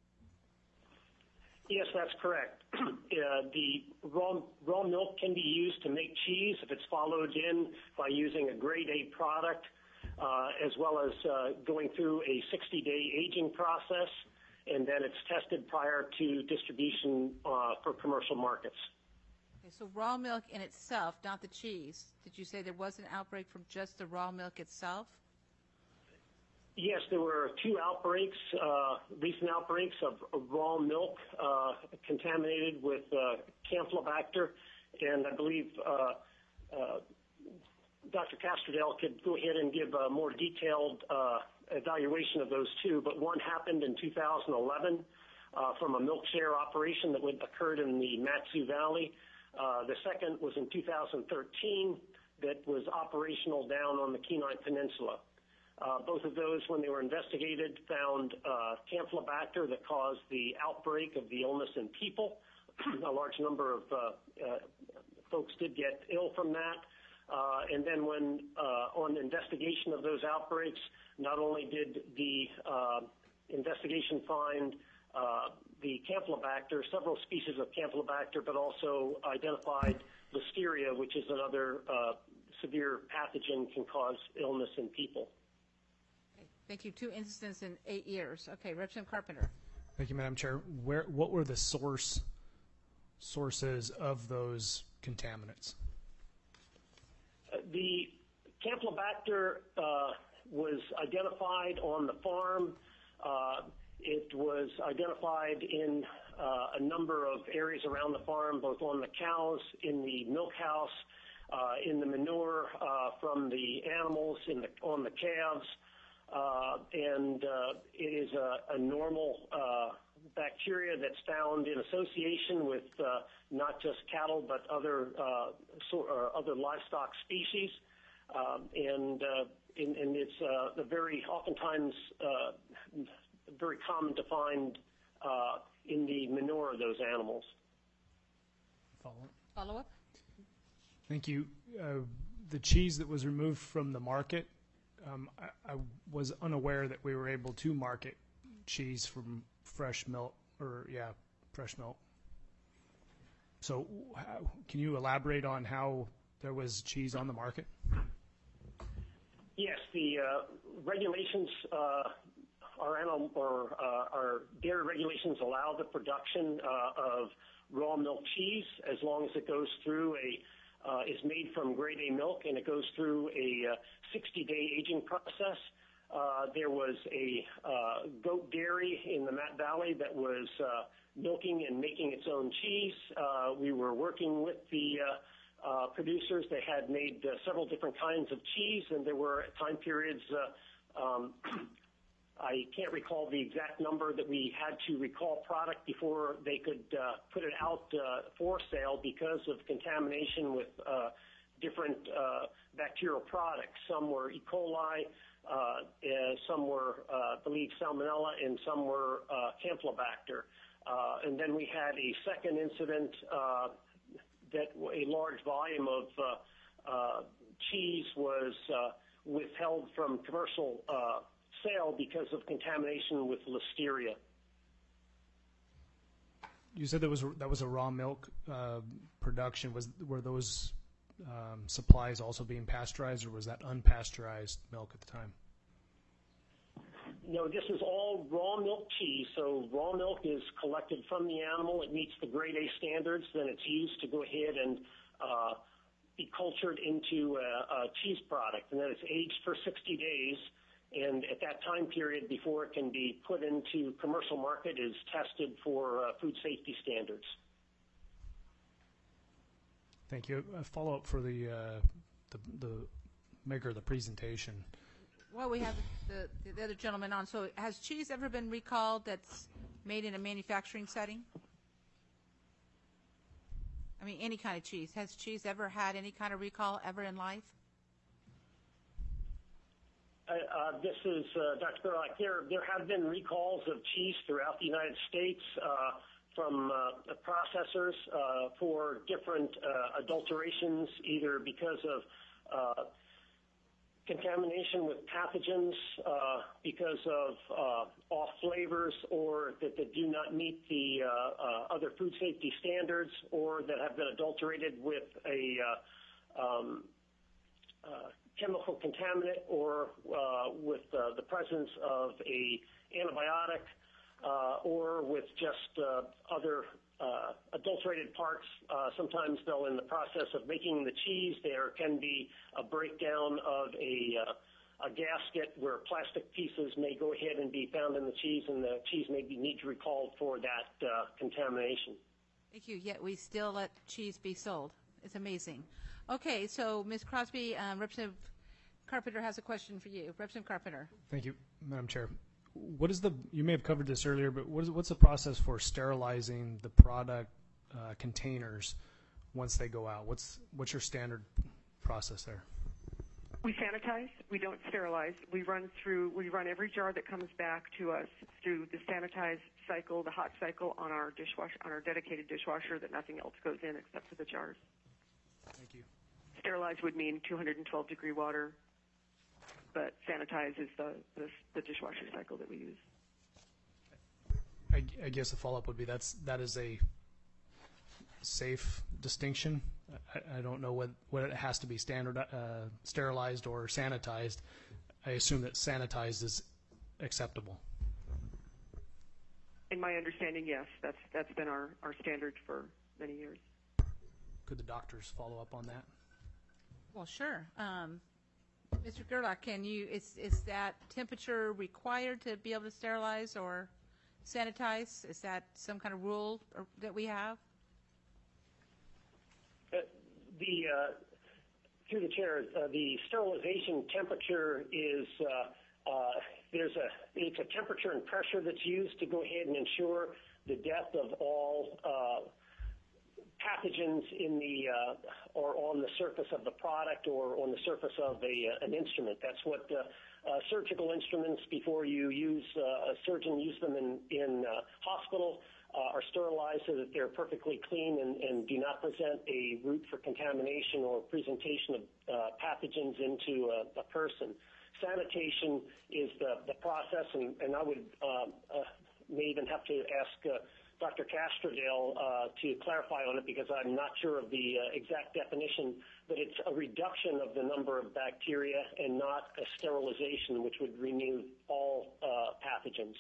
Yes, that's correct. uh, the raw, raw milk can be used to make cheese if it's followed in by using a grade A product, uh, as well as uh, going through a sixty-day aging process, and then it's tested prior to distribution uh, for commercial markets. Okay, so raw milk in itself, not the cheese. Did you say there was an outbreak from just the raw milk itself? Yes, there were two outbreaks, uh, recent outbreaks of, of raw milk uh, contaminated with uh, Campylobacter, and I believe uh, uh, Doctor Castrodale could go ahead and give a more detailed uh, evaluation of those two, but one happened in two thousand eleven uh, from a milk share operation that would occurred in the Mat-Su Valley. Uh, the second was in two thousand thirteen that was operational down on the Kenai Peninsula. Uh, both of those, when they were investigated, found uh, Campylobacter that caused the outbreak of the illness in people. A large number of uh, uh, folks did get ill from that. Uh, and then when, uh, on investigation of those outbreaks, not only did the uh, investigation find uh, the Campylobacter, several species of Campylobacter, but also identified Listeria, which is another uh, severe pathogen, can cause illness in people. Thank you. Two incidents in eight years. Okay, Representative Carpenter. Thank you, Madam Chair. Where, what were the source sources of those contaminants? Uh, the Campylobacter uh, was identified on the farm. Uh, it was identified in uh, a number of areas around the farm, both on the cows, in the milk house, uh, in the manure uh, from the animals, in the, on the calves. Uh, and uh, it is a, a normal uh, bacteria that's found in association with uh, not just cattle but other uh, so, or other livestock species. Um, and uh, and, and it's uh, a very oftentimes uh, very common to find uh, in the manure of those animals. Follow up. Follow up. Thank you. Uh, the cheese that was removed from the market, um, I, I was unaware that we were able to market cheese from fresh milk, or yeah, fresh milk. So, how, can you elaborate on how there was cheese on the market? Yes, the uh, regulations, uh, our animal or uh, our dairy regulations allow the production uh, of raw milk cheese as long as it goes through a uh, is made from grade A milk and it goes through a sixty day uh, aging process. Uh, there was a uh, goat dairy in the Matt Valley that was uh, milking and making its own cheese. Uh, we were working with the uh, uh, producers. They had made uh, several different kinds of cheese, and there were time periods, uh, um, I can't recall the exact number, that we had to recall product before they could uh, put it out uh, for sale because of contamination with uh, different uh, bacterial products. Some were E. coli, uh, uh, some were, uh, I believe, salmonella, and some were uh, Campylobacter. Uh, and then we had a second incident uh, that a large volume of uh, uh, cheese was uh, withheld from commercial uh, sale because of contamination with listeria. You said that was that was a raw milk uh, production. Was were those um, supplies also being pasteurized, or was that unpasteurized milk at the time? No, this is all raw milk cheese. So raw milk is collected from the animal. It meets the grade A standards. Then it's used to go ahead and uh, be cultured into a, a cheese product. And then it's aged for sixty days. And at that time period, before it can be put into commercial market, is tested for uh, food safety standards. Thank you. A follow-up for the, uh, the the maker of the presentation. Well, we have the, the other gentleman on. So has cheese ever been recalled that's made in a manufacturing setting? I mean, any kind of cheese. Has cheese ever had any kind of recall ever in life? Uh, uh, this is uh, Doctor Gerlach. There, there have been recalls of cheese throughout the United States uh, from uh, processors uh, for different uh, adulterations, either because of uh, contamination with pathogens, uh, because of uh, off flavors, or that, that do not meet the uh, uh, other food safety standards, or that have been adulterated with a uh, um, uh, chemical contaminant, or uh, with uh, the presence of a antibiotic, uh, or with just uh, other uh, adulterated parts. Uh, sometimes, though, in the process of making the cheese, there can be a breakdown of a, uh, a gasket where plastic pieces may go ahead and be found in the cheese, and the cheese may be need to be recalled for that uh, contamination. Thank you. Yet we still let cheese be sold. It's amazing. Okay, so Miz Crosby, um, Representative Carpenter has a question for you. Representative Carpenter. Thank you, Madam Chair. What is the, you may have covered this earlier, but what is, what's the process for sterilizing the product uh, containers once they go out? What's, what's your standard process there? We sanitize. We don't sterilize. We run through, we run every jar that comes back to us through the sanitized cycle, the hot cycle on our dishwasher, on our dedicated dishwasher, that nothing else goes in except for the jars. Thank you. Sterilize would mean two hundred twelve degree water, but sanitize is the, the, the dishwasher cycle that we use. I, I guess the follow-up would be that's that is a safe distinction. I, I don't know what what it has to be standard uh, sterilized or sanitized. I assume that sanitized is acceptable. In my understanding, yes, that's that's been our, our standard for many years. Could the doctors follow up on that? Well, sure. Um, Mister Gerlach, can you, is, is that temperature required to be able to sterilize or sanitize? Is that some kind of rule or, that we have? Uh, the, uh, through the chair, uh, the sterilization temperature is, uh, uh, there's a, it's a temperature and pressure that's used to go ahead and ensure the death of all uh, pathogens in the uh, or on the surface of the product or on the surface of a, uh, an instrument. That's what uh, uh, surgical instruments, before you use uh, a surgeon use them in in uh, hospital, uh, are sterilized so that they're perfectly clean and, and do not present a route for contamination or presentation of uh, pathogens into a, a person. Sanitation is the, the process, and, and I would uh, uh, may even have to ask uh, Doctor Castrodale uh, to clarify on it, because I'm not sure of the uh, exact definition, but it's a reduction of the number of bacteria and not a sterilization, which would remove all uh, pathogens.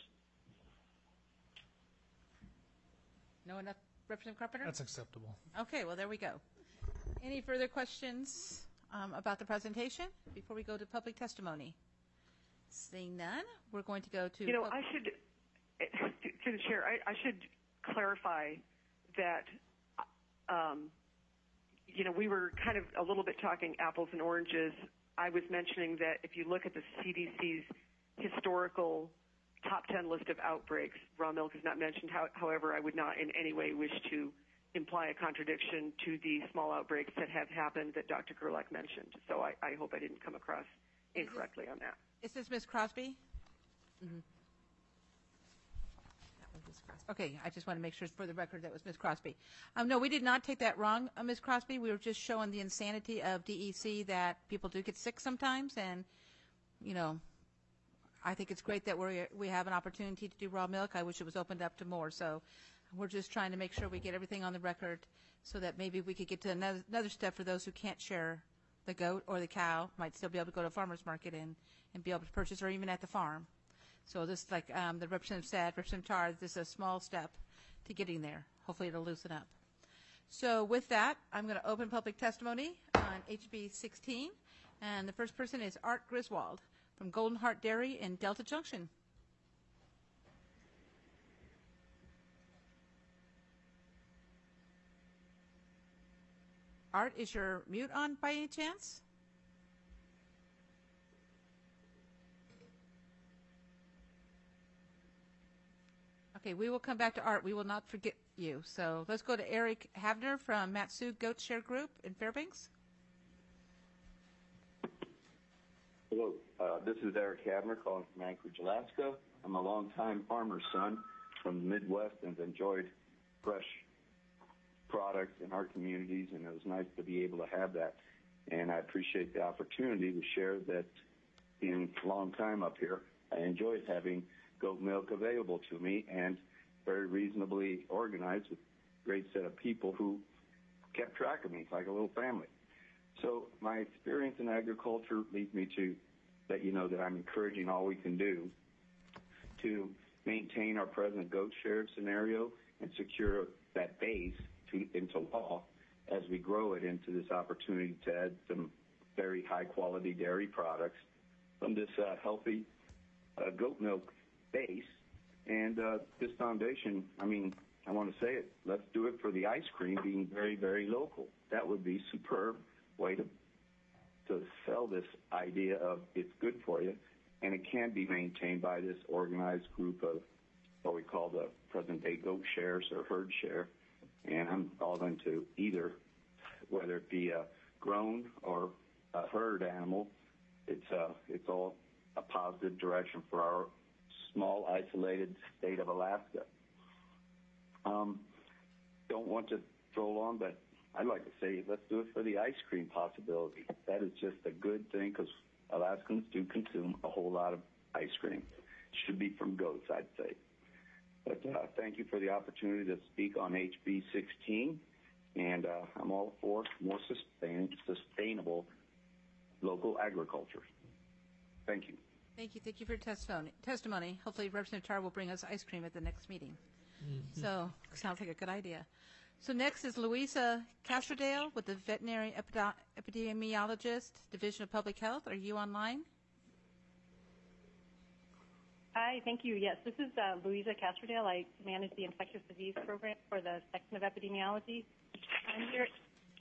No enough, Representative Carpenter? That's acceptable. Okay, well, there we go. Any further questions um, about the presentation before we go to public testimony? Seeing none, we're going to go to... You know, I should, to the chair, I, I should clarify that, um, you know, we were kind of a little bit talking apples and oranges. I was mentioning that if you look at the C D C's historical top ten list of outbreaks, raw milk is not mentioned. How, however, I would not in any way wish to imply a contradiction to the small outbreaks that have happened that Doctor Gerlach mentioned. So I, I hope I didn't come across incorrectly on that. Is this Miz Crosby? Mm-hmm. Okay, I just want to make sure for the record that was Miz Crosby. Um, no, we did not take that wrong, uh, Miz Crosby. We were just showing the insanity of D E C, that people do get sick sometimes, and, you know, I think it's great that we we have an opportunity to do raw milk. I wish it was opened up to more. So we're just trying to make sure we get everything on the record so that maybe we could get to another, another step for those who can't share the goat or the cow, might still be able to go to a farmer's market and, and be able to purchase, or even at the farm. So this, like um, the representative said, Representative Tarr, this is a small step to getting there. Hopefully it'll loosen up. So with that, I'm going to open public testimony on H B sixteen. And the first person is Art Griswold from Golden Heart Dairy in Delta Junction. Art, is your mute on by any chance? Okay, we will come back to Art. We will not forget you. So let's go to Eric Havner from Matsu Goat Share Group in Fairbanks. Hello, uh, this is Eric Havner calling from Anchorage, Alaska. I'm a longtime farmer's son from the Midwest and have enjoyed fresh products in our communities, and it was nice to be able to have that. And I appreciate the opportunity to share that. Being a long time up here, I enjoyed having goat milk available to me, and very reasonably organized with a great set of people who kept track of me like a little family. So my experience in agriculture leads me to let you know that I'm encouraging all we can do to maintain our present goat share scenario and secure that base to, into law as we grow it into this opportunity to add some very high-quality dairy products from this uh, healthy uh, goat milk base. And uh, this foundation, I mean, I want to say it, let's do it for the ice cream being very, very local. That would be superb way to to sell this idea of it's good for you, and it can be maintained by this organized group of what we call the present-day goat shares or herd share. And I'm all into either, whether it be a grown or a herd animal. It's uh, it's all a positive direction for our small, isolated state of Alaska. Um, don't want to throw on, but I'd like to say let's do it for the ice cream possibility. That is just a good thing because Alaskans do consume a whole lot of ice cream. Should be from goats, I'd say. But uh, thank you for the opportunity to speak on H B sixteen, and uh, I'm all for more sustain, sustainable local agriculture. Thank you. Thank you. Thank you for your testimony. Testimony. Hopefully, Representative Tarr will bring us ice cream at the next meeting. Mm-hmm. So, sounds like a good idea. So next is Louisa Castrodale with the Veterinary Epid- Epidemiologist, Division of Public Health. Are you online? Hi, thank you. Yes, this is uh, Louisa Castrodale. I manage the infectious disease program for the section of epidemiology. I'm here.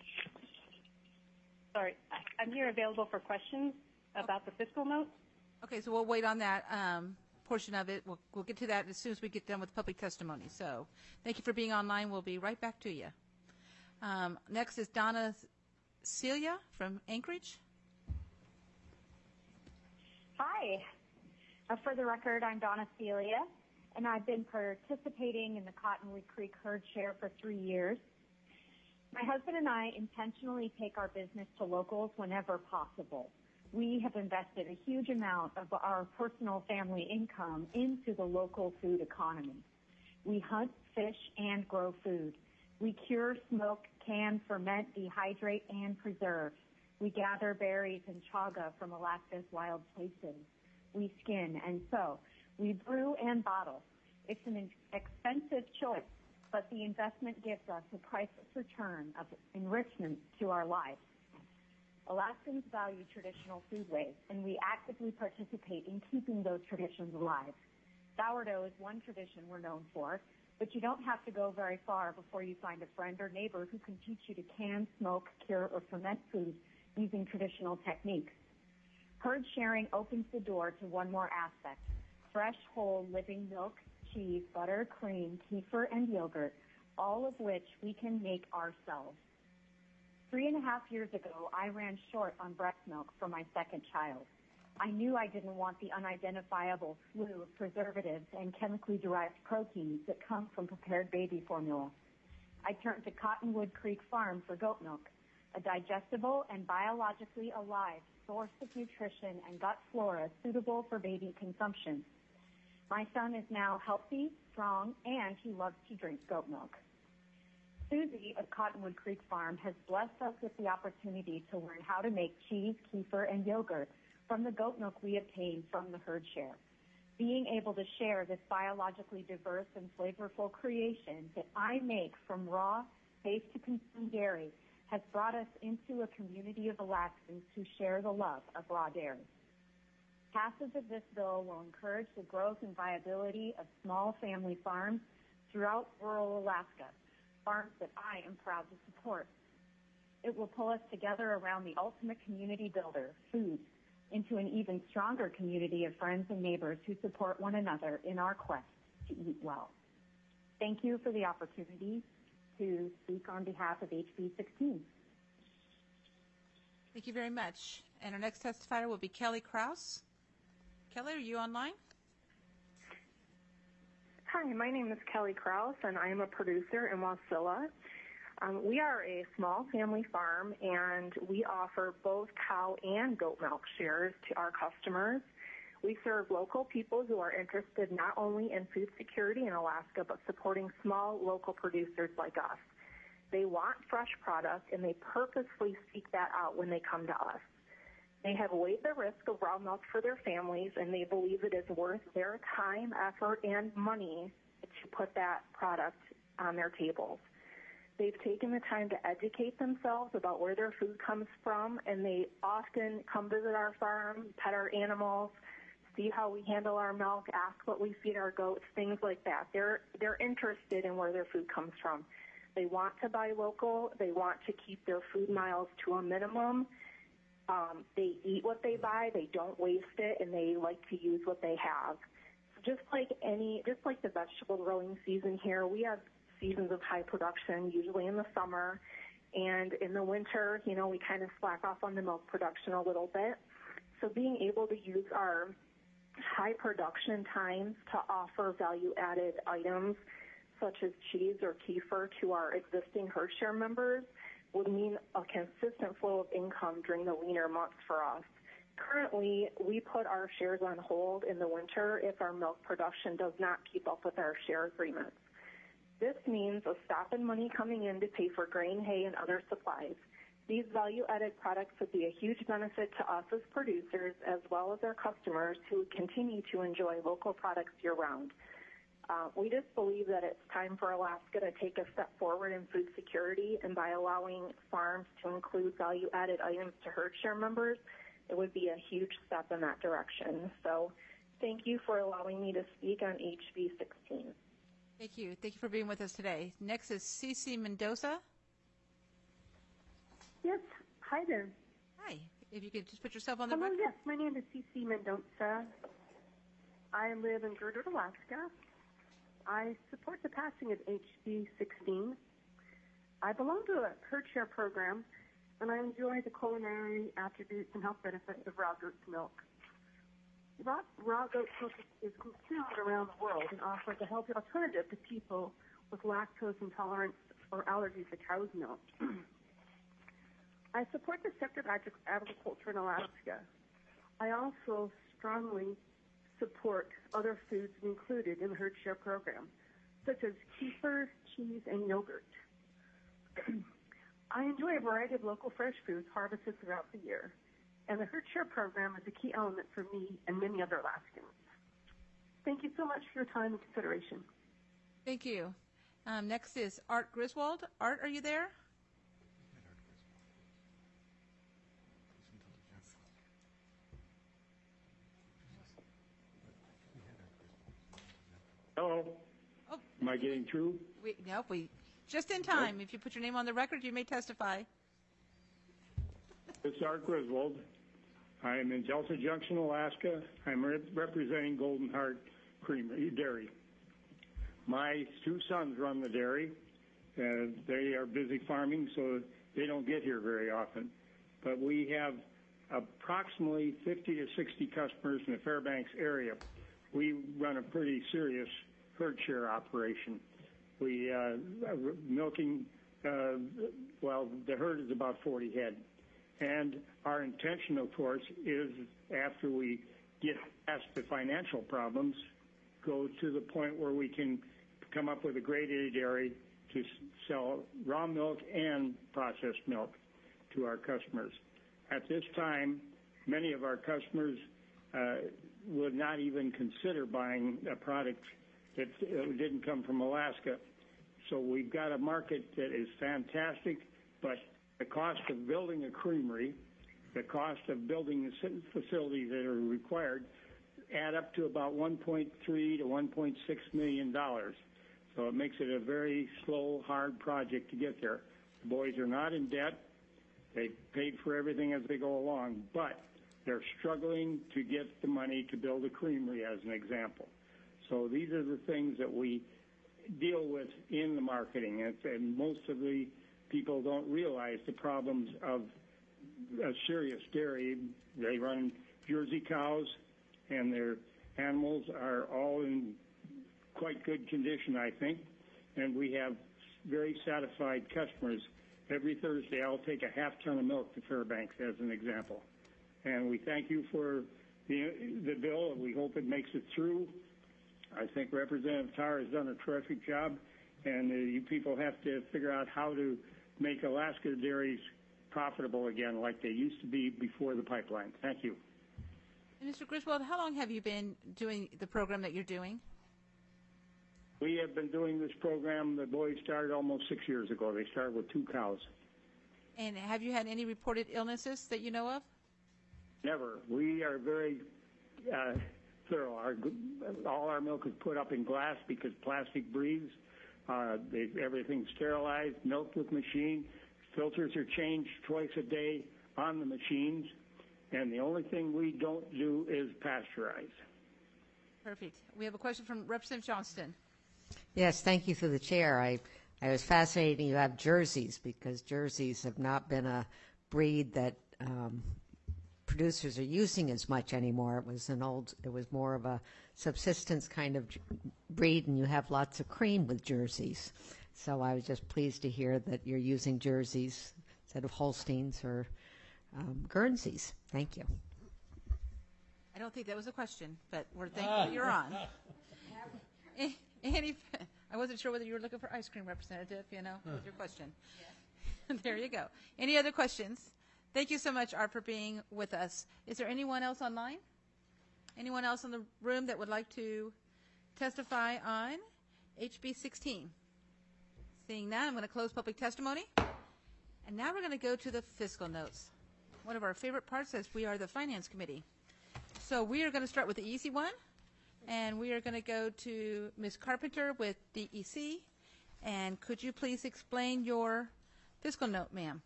Sorry, I'm here available for questions about the fiscal note. Okay, so we'll wait on that um, portion of it. We'll, we'll get to that as soon as we get done with public testimony. So thank you for being online. We'll be right back to you. Um, next is Donna Celia from Anchorage. Hi. Uh, for the record, I'm Donna Celia, and I've been participating in the Cottonwood Creek herd share for three years. My husband and I intentionally take our business to locals whenever possible. We have invested a huge amount of our personal family income into the local food economy. We hunt, fish, and grow food. We cure, smoke, can, ferment, dehydrate, and preserve. We gather berries and chaga from Alaska's wild places. We skin and sew. We brew and bottle. It's an expensive choice, but the investment gives us a priceless return of enrichment to our lives. Alaskans value traditional foodways, and we actively participate in keeping those traditions alive. Sourdough is one tradition we're known for, but you don't have to go very far before you find a friend or neighbor who can teach you to can, smoke, cure, or ferment food using traditional techniques. Herd sharing opens the door to one more aspect: fresh, whole, living milk, cheese, butter, cream, kefir, and yogurt, all of which we can make ourselves. Three and a half years ago, I ran short on breast milk for my second child. I knew I didn't want the unidentifiable slew of preservatives and chemically derived proteins that come from prepared baby formula. I turned to Cottonwood Creek Farm for goat milk, a digestible and biologically alive source of nutrition and gut flora suitable for baby consumption. My son is now healthy, strong, and he loves to drink goat milk. Susie of Cottonwood Creek Farm has blessed us with the opportunity to learn how to make cheese, kefir, and yogurt from the goat milk we obtained from the herd share. Being able to share this biologically diverse and flavorful creation that I make from raw, safe-to-consume dairy has brought us into a community of Alaskans who share the love of raw dairy. Passage of this bill will encourage the growth and viability of small family farms throughout rural Alaska, farms that I am proud to support. It will pull us together around the ultimate community builder, food, into an even stronger community of friends and neighbors who support one another in our quest to eat well. Thank you for the opportunity to speak on behalf of H B sixteen. Thank you very much. And our next testifier will be Kelly Kraus. Kelly, are you online? Hi, my name is Kelly Kraus, and I am a producer in Wasilla. Um, we are a small family farm, and we offer both cow and goat milk shares to our customers. We serve local people who are interested not only in food security in Alaska, but supporting small local producers like us. They want fresh product, and they purposely seek that out when they come to us. They have weighed the risk of raw milk for their families, and they believe it is worth their time, effort, and money to put that product on their tables. They've taken the time to educate themselves about where their food comes from, and they often come visit our farm, pet our animals, see how we handle our milk, ask what we feed our goats, things like that. They're, they're interested in where their food comes from. They want to buy local. They want to keep their food miles to a minimum. Um, they eat what they buy. They don't waste it, and they like to use what they have. So just like any, just like the vegetable growing season here, we have seasons of high production, usually in the summer, and in the winter, you know, we kind of slack off on the milk production a little bit. So being able to use our high production times to offer value-added items such as cheese or kefir to our existing herd share members would mean a consistent flow of income during the leaner months for us. Currently, we put our shares on hold in the winter if our milk production does not keep up with our share agreements. This means a stop in money coming in to pay for grain, hay, and other supplies. These value-added products would be a huge benefit to us as producers as well as our customers who continue to enjoy local products year-round. Uh, we just believe that it's time for Alaska to take a step forward in food security, and by allowing farms to include value-added items to herd share members, it would be a huge step in that direction. So thank you for allowing me to speak on H B sixteen. Thank you. Thank you for being with us today. Next is Cece Mendoza. Yes. Hi there. Hi. If you could just put yourself on the Hello, record. yes. My name is Cece Mendoza. I live in Girdwood, Alaska. I support the passing of H B sixteen. I belong to a herd share program, and I enjoy the culinary attributes and health benefits of raw goat's milk. Raw, raw goat's milk is consumed around the world and offers a healthy alternative to people with lactose intolerance or allergies to cow's milk. I support the sector of agri- agriculture in Alaska. I also strongly support other foods included in the herd share program, such as kefir, cheese, and yogurt. I enjoy a variety of local fresh foods harvested throughout the year, and the herd share program is a key element for me and many other Alaskans. Thank you so much for your time and consideration. Thank you. Um, next is Art Griswold. Art, are you there? Hello. Oh. Am I getting through? We, no, we just in time. If you put your name on the record, you may testify. It's Art Griswold. I am in Delta Junction, Alaska. I'm re- representing Golden Heart Creamery Dairy. My two sons run the dairy. Uh, they are busy farming, so they don't get here very often. But we have approximately fifty to sixty customers in the Fairbanks area. We run a pretty serious herd share operation. We uh, milking, uh, well, the herd is about forty head. And our intention, of course, is after we get past the financial problems, go to the point where we can come up with a grade A dairy to sell raw milk and processed milk to our customers. At this time, many of our customers uh, would not even consider buying a product that uh, didn't come from Alaska. So we've got a market that is fantastic, but the cost of building a creamery, the cost of building the facilities that are required add up to about one point three to one point six million dollars. So it makes it a very slow, hard project to get there. The boys are not in debt. They paid for everything as they go along, but they're struggling to get the money to build a creamery, as an example. So these are the things that we deal with in the marketing, and, and most of the people don't realize the problems of a serious dairy. They run Jersey cows, and their animals are all in quite good condition, I think, and we have very satisfied customers. Every Thursday, I'll take a half ton of milk to Fairbanks, as an example. And we thank you for the, the bill, and we hope it makes it through. I think Representative Tarr has done a terrific job, and uh, you people have to figure out how to make Alaska dairies profitable again like they used to be before the pipeline. Thank you. And Mister Griswold, how long have you been doing the program that you're doing? We have been doing this program. The boys started almost six years ago. They started with two cows. And have you had any reported illnesses that you know of? Never. We are very uh, thorough. Our, all our milk is put up in glass because plastic breathes. Uh, they, everything's sterilized, milked with machine. Filters are changed twice a day on the machines. And the only thing we don't do is pasteurize. Perfect. We have a question from Representative Johnston. Yes, thank you through the chair. I, I was fascinated you have jerseys because jerseys have not been a breed that um, producers are using as much anymore. It was an old, it was more of a subsistence kind of breed, and you have lots of cream with jerseys. So I was just pleased to hear that you're using jerseys instead of Holsteins or um, Guernseys. Thank you. I don't think that was a question, but we're thankful that you're on. Any, I wasn't sure whether you were looking for ice cream, Representative, you know, with your question. Yeah. There you go. Any other questions? Thank you so much, Art, for being with us. Is there anyone else online? Anyone else in the room that would like to testify on H B sixteen? Seeing that, I'm going to close public testimony. And now we're going to go to the fiscal notes. One of our favorite parts is we are the Finance Committee. So we are going to start with the easy one. And we are going to go to Miz Carpenter with D E C. And could you please explain your fiscal note, ma'am?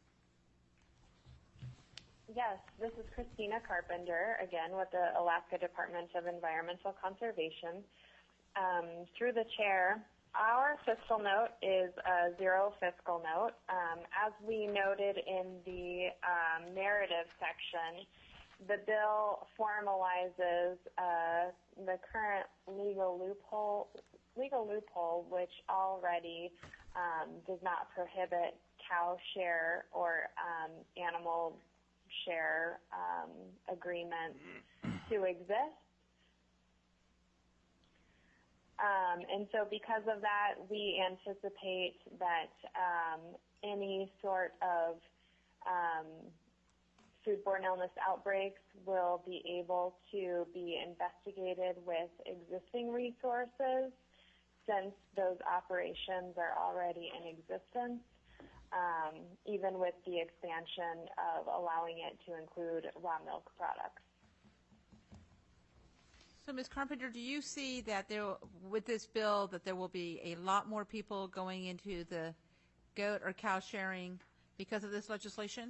Yes, this is Christina Carpenter, again, with the Alaska Department of Environmental Conservation. Um, through the chair, Our fiscal note is a zero fiscal note. Um, as we noted in the um, narrative section, the bill formalizes uh, the current legal loophole, legal loophole, which already um, does not prohibit cow share or um, animal share um, agreements to exist. Um, and so because of that, we anticipate that um, any sort of um, foodborne illness outbreaks will be able to be investigated with existing resources, since those operations are already in existence, um, even with the expansion of allowing it to include raw milk products. So, Miz Carpenter, do you see that there, with this bill, that there will be a lot more people going into the goat or cow sharing because of this legislation?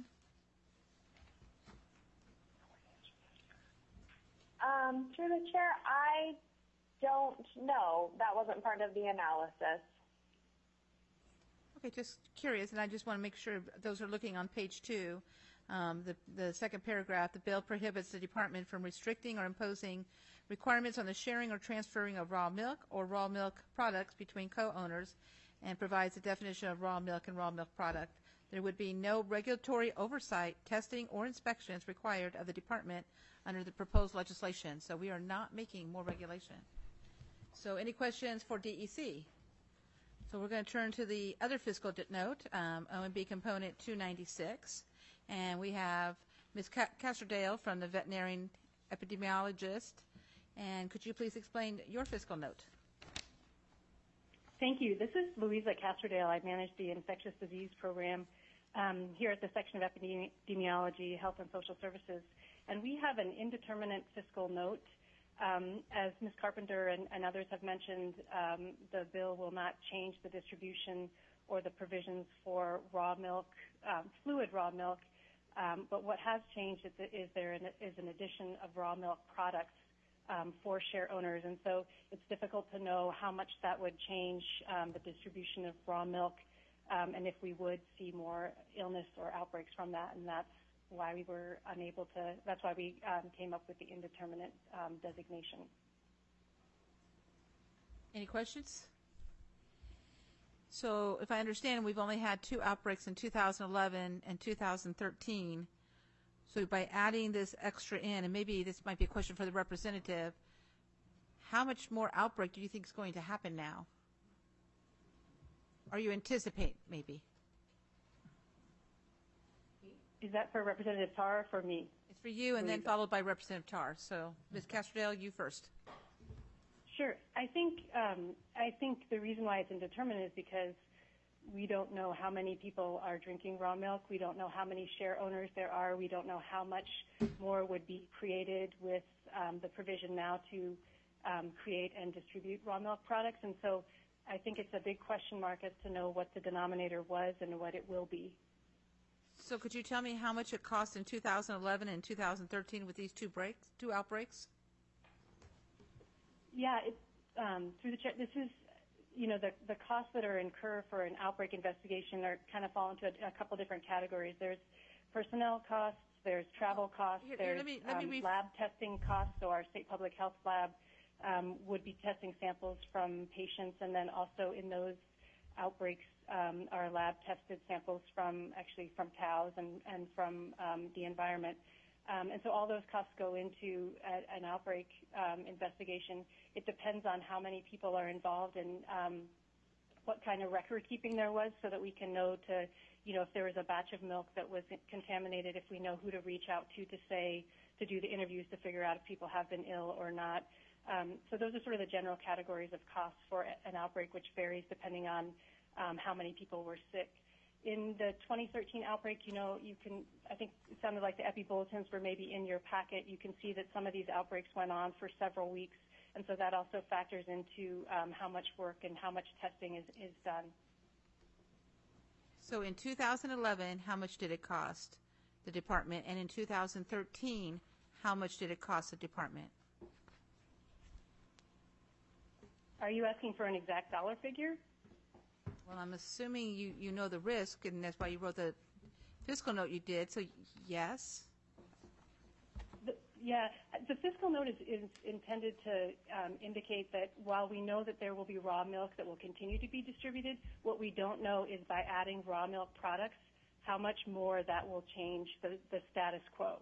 Um, through the chair, I don't know. That wasn't part of the analysis. Okay, just curious, and I just want to make sure those are looking on page two. Um, the, the second paragraph, the bill prohibits the department from restricting or imposing requirements on the sharing or transferring of raw milk or raw milk products between co-owners, and provides a definition of raw milk and raw milk product. There would be no regulatory oversight, testing, or inspections required of the department under the proposed legislation. So we are not making more regulation. So any questions for D E C? So we're going to turn to the other fiscal note, um, O and B component two ninety-six. And we have Miz Castrodale from the veterinarian epidemiologist. And could you please explain your fiscal note? Thank you. This is Louisa Castrodale. I manage the infectious disease program um, here at the section of epidemiology, health and social services. And we have an indeterminate fiscal note. Um, as Miz Carpenter and, and others have mentioned, um, the bill will not change the distribution or the provisions for raw milk, um, fluid raw milk. Um, but what has changed is, is there an, is an addition of raw milk products um, for share owners. And so it's difficult to know how much that would change um, the distribution of raw milk um, and if we would see more illness or outbreaks from that. And that's why we were unable to, that's why we um, came up with the indeterminate um, designation. Any questions? So if I understand, we've only had two outbreaks in two thousand eleven and two thousand thirteen. So by adding this extra in, and maybe this might be a question for the representative, how much more outbreak do you think is going to happen now? Or you anticipate, maybe? Is that for Representative Tarr or for me? It's for you, and then followed by Representative Tarr. So, Miz Castrodale, you first. Sure. I think um, I think the reason why it's indeterminate is because we don't know how many people are drinking raw milk. We don't know how many share owners there are. We don't know how much more would be created with um, the provision now to um, create and distribute raw milk products. And so I think it's a big question mark as to know what the denominator was and what it will be. So could you tell me how much it cost in two thousand eleven and two thousand thirteen with these two breaks, two outbreaks? Yeah, it, um, through the chair, this is, you know, the, the costs that are incurred for an outbreak investigation are kind of fall into a, a couple different categories. There's personnel costs, there's travel costs, Here, there's let me- let me um, ref- lab testing costs. So our state public health lab um, would be testing samples from patients, and then also in those outbreaks, um, our lab tested samples from actually from cows and, and from um, the environment. Um, and so all those costs go into a, an outbreak um, investigation. It depends on how many people are involved and um, what kind of record keeping there was, so that we can know to, you know, if there was a batch of milk that was contaminated, if we know who to reach out to to say, to do the interviews to figure out if people have been ill or not. Um, so those are sort of the general categories of costs for an outbreak, which varies depending on um, how many people were sick. In the twenty thirteen outbreak, you know, you can, I think it sounded like the epi bulletins were maybe in your packet. You can see that some of these outbreaks went on for several weeks, and so that also factors into um, how much work and how much testing is, is done. So in two thousand eleven, how much did it cost the department? And in two thousand thirteen, how much did it cost the department? Are you asking for an exact dollar figure? Well, I'm assuming you, you know the risk, and that's why you wrote the fiscal note you did, so yes. The, yeah, the fiscal note is, is intended to um, indicate that while we know that there will be raw milk that will continue to be distributed, what we don't know is by adding raw milk products, how much more that will change the, the status quo.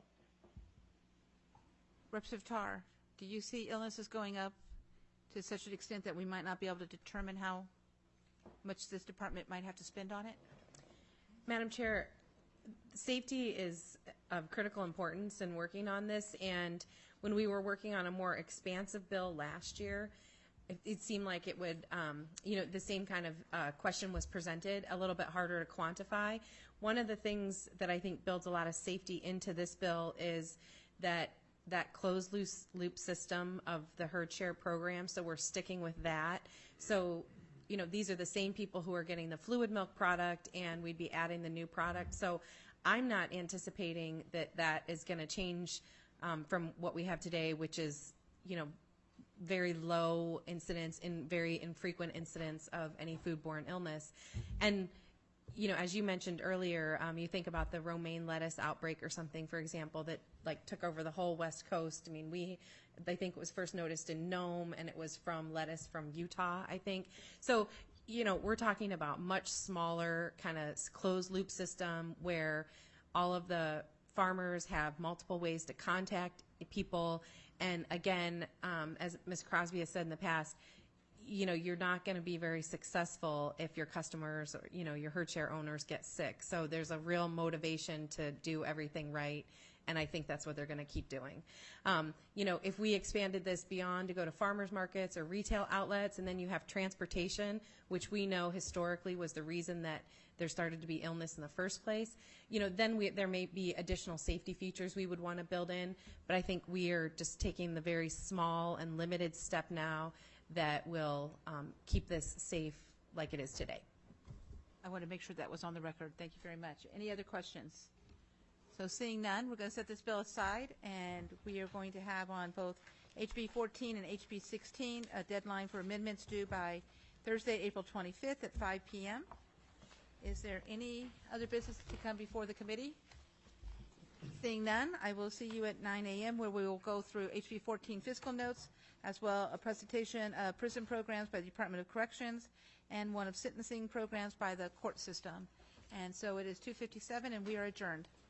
Representative Tarr, do you see illnesses going up to such an extent that we might not be able to determine how much this department might have to spend on it? Madam Chair, safety is of critical importance in working on this, and when we were working on a more expansive bill last year, it, it seemed like it would, um, you know, the same kind of uh, question was presented, a little bit harder to quantify. One of the things that I think builds a lot of safety into this bill is that that closed loose loop system of the herd share program, so we're sticking with that. So, you know, these are the same people who are getting the fluid milk product, and we'd be adding the new product. So I'm not anticipating that that is going to change um, from what we have today, which is, you know, very low incidence and very infrequent incidence of any foodborne illness. And, you know, as you mentioned earlier, um, you think about the romaine lettuce outbreak or something, for example, that like took over the whole West Coast. I mean, we, I think it was first noticed in Nome, and it was from lettuce from Utah, I think. So, you know, we're talking about much smaller kind of closed loop system where all of the farmers have multiple ways to contact people. And again, um, as Miz Crosby has said in the past, you know, you're not going to be very successful if your customers or, you know, your herd share owners get sick. So there's a real motivation to do everything right, and I think that's what they're going to keep doing. Um, you know, if we expanded this beyond to go to farmers markets or retail outlets, and then you have transportation, which we know historically was the reason that there started to be illness in the first place, you know, then we, there may be additional safety features we would want to build in, but I think we are just taking the very small and limited step now that will um, keep this safe like it is today. I want to make sure that was on the record. Thank you very much. Any other questions? So seeing none, we're going to set this bill aside, and we are going to have on both H B fourteen and H B sixteen a deadline for amendments due by Thursday, April twenty-fifth at five p m Is there any other business to come before the committee? Seeing none, I will see you at nine a m where we will go through H B fourteen fiscal notes, as well a presentation of prison programs by the Department of Corrections and one of sentencing programs by the court system. And so it is two fifty-seven, and we are adjourned.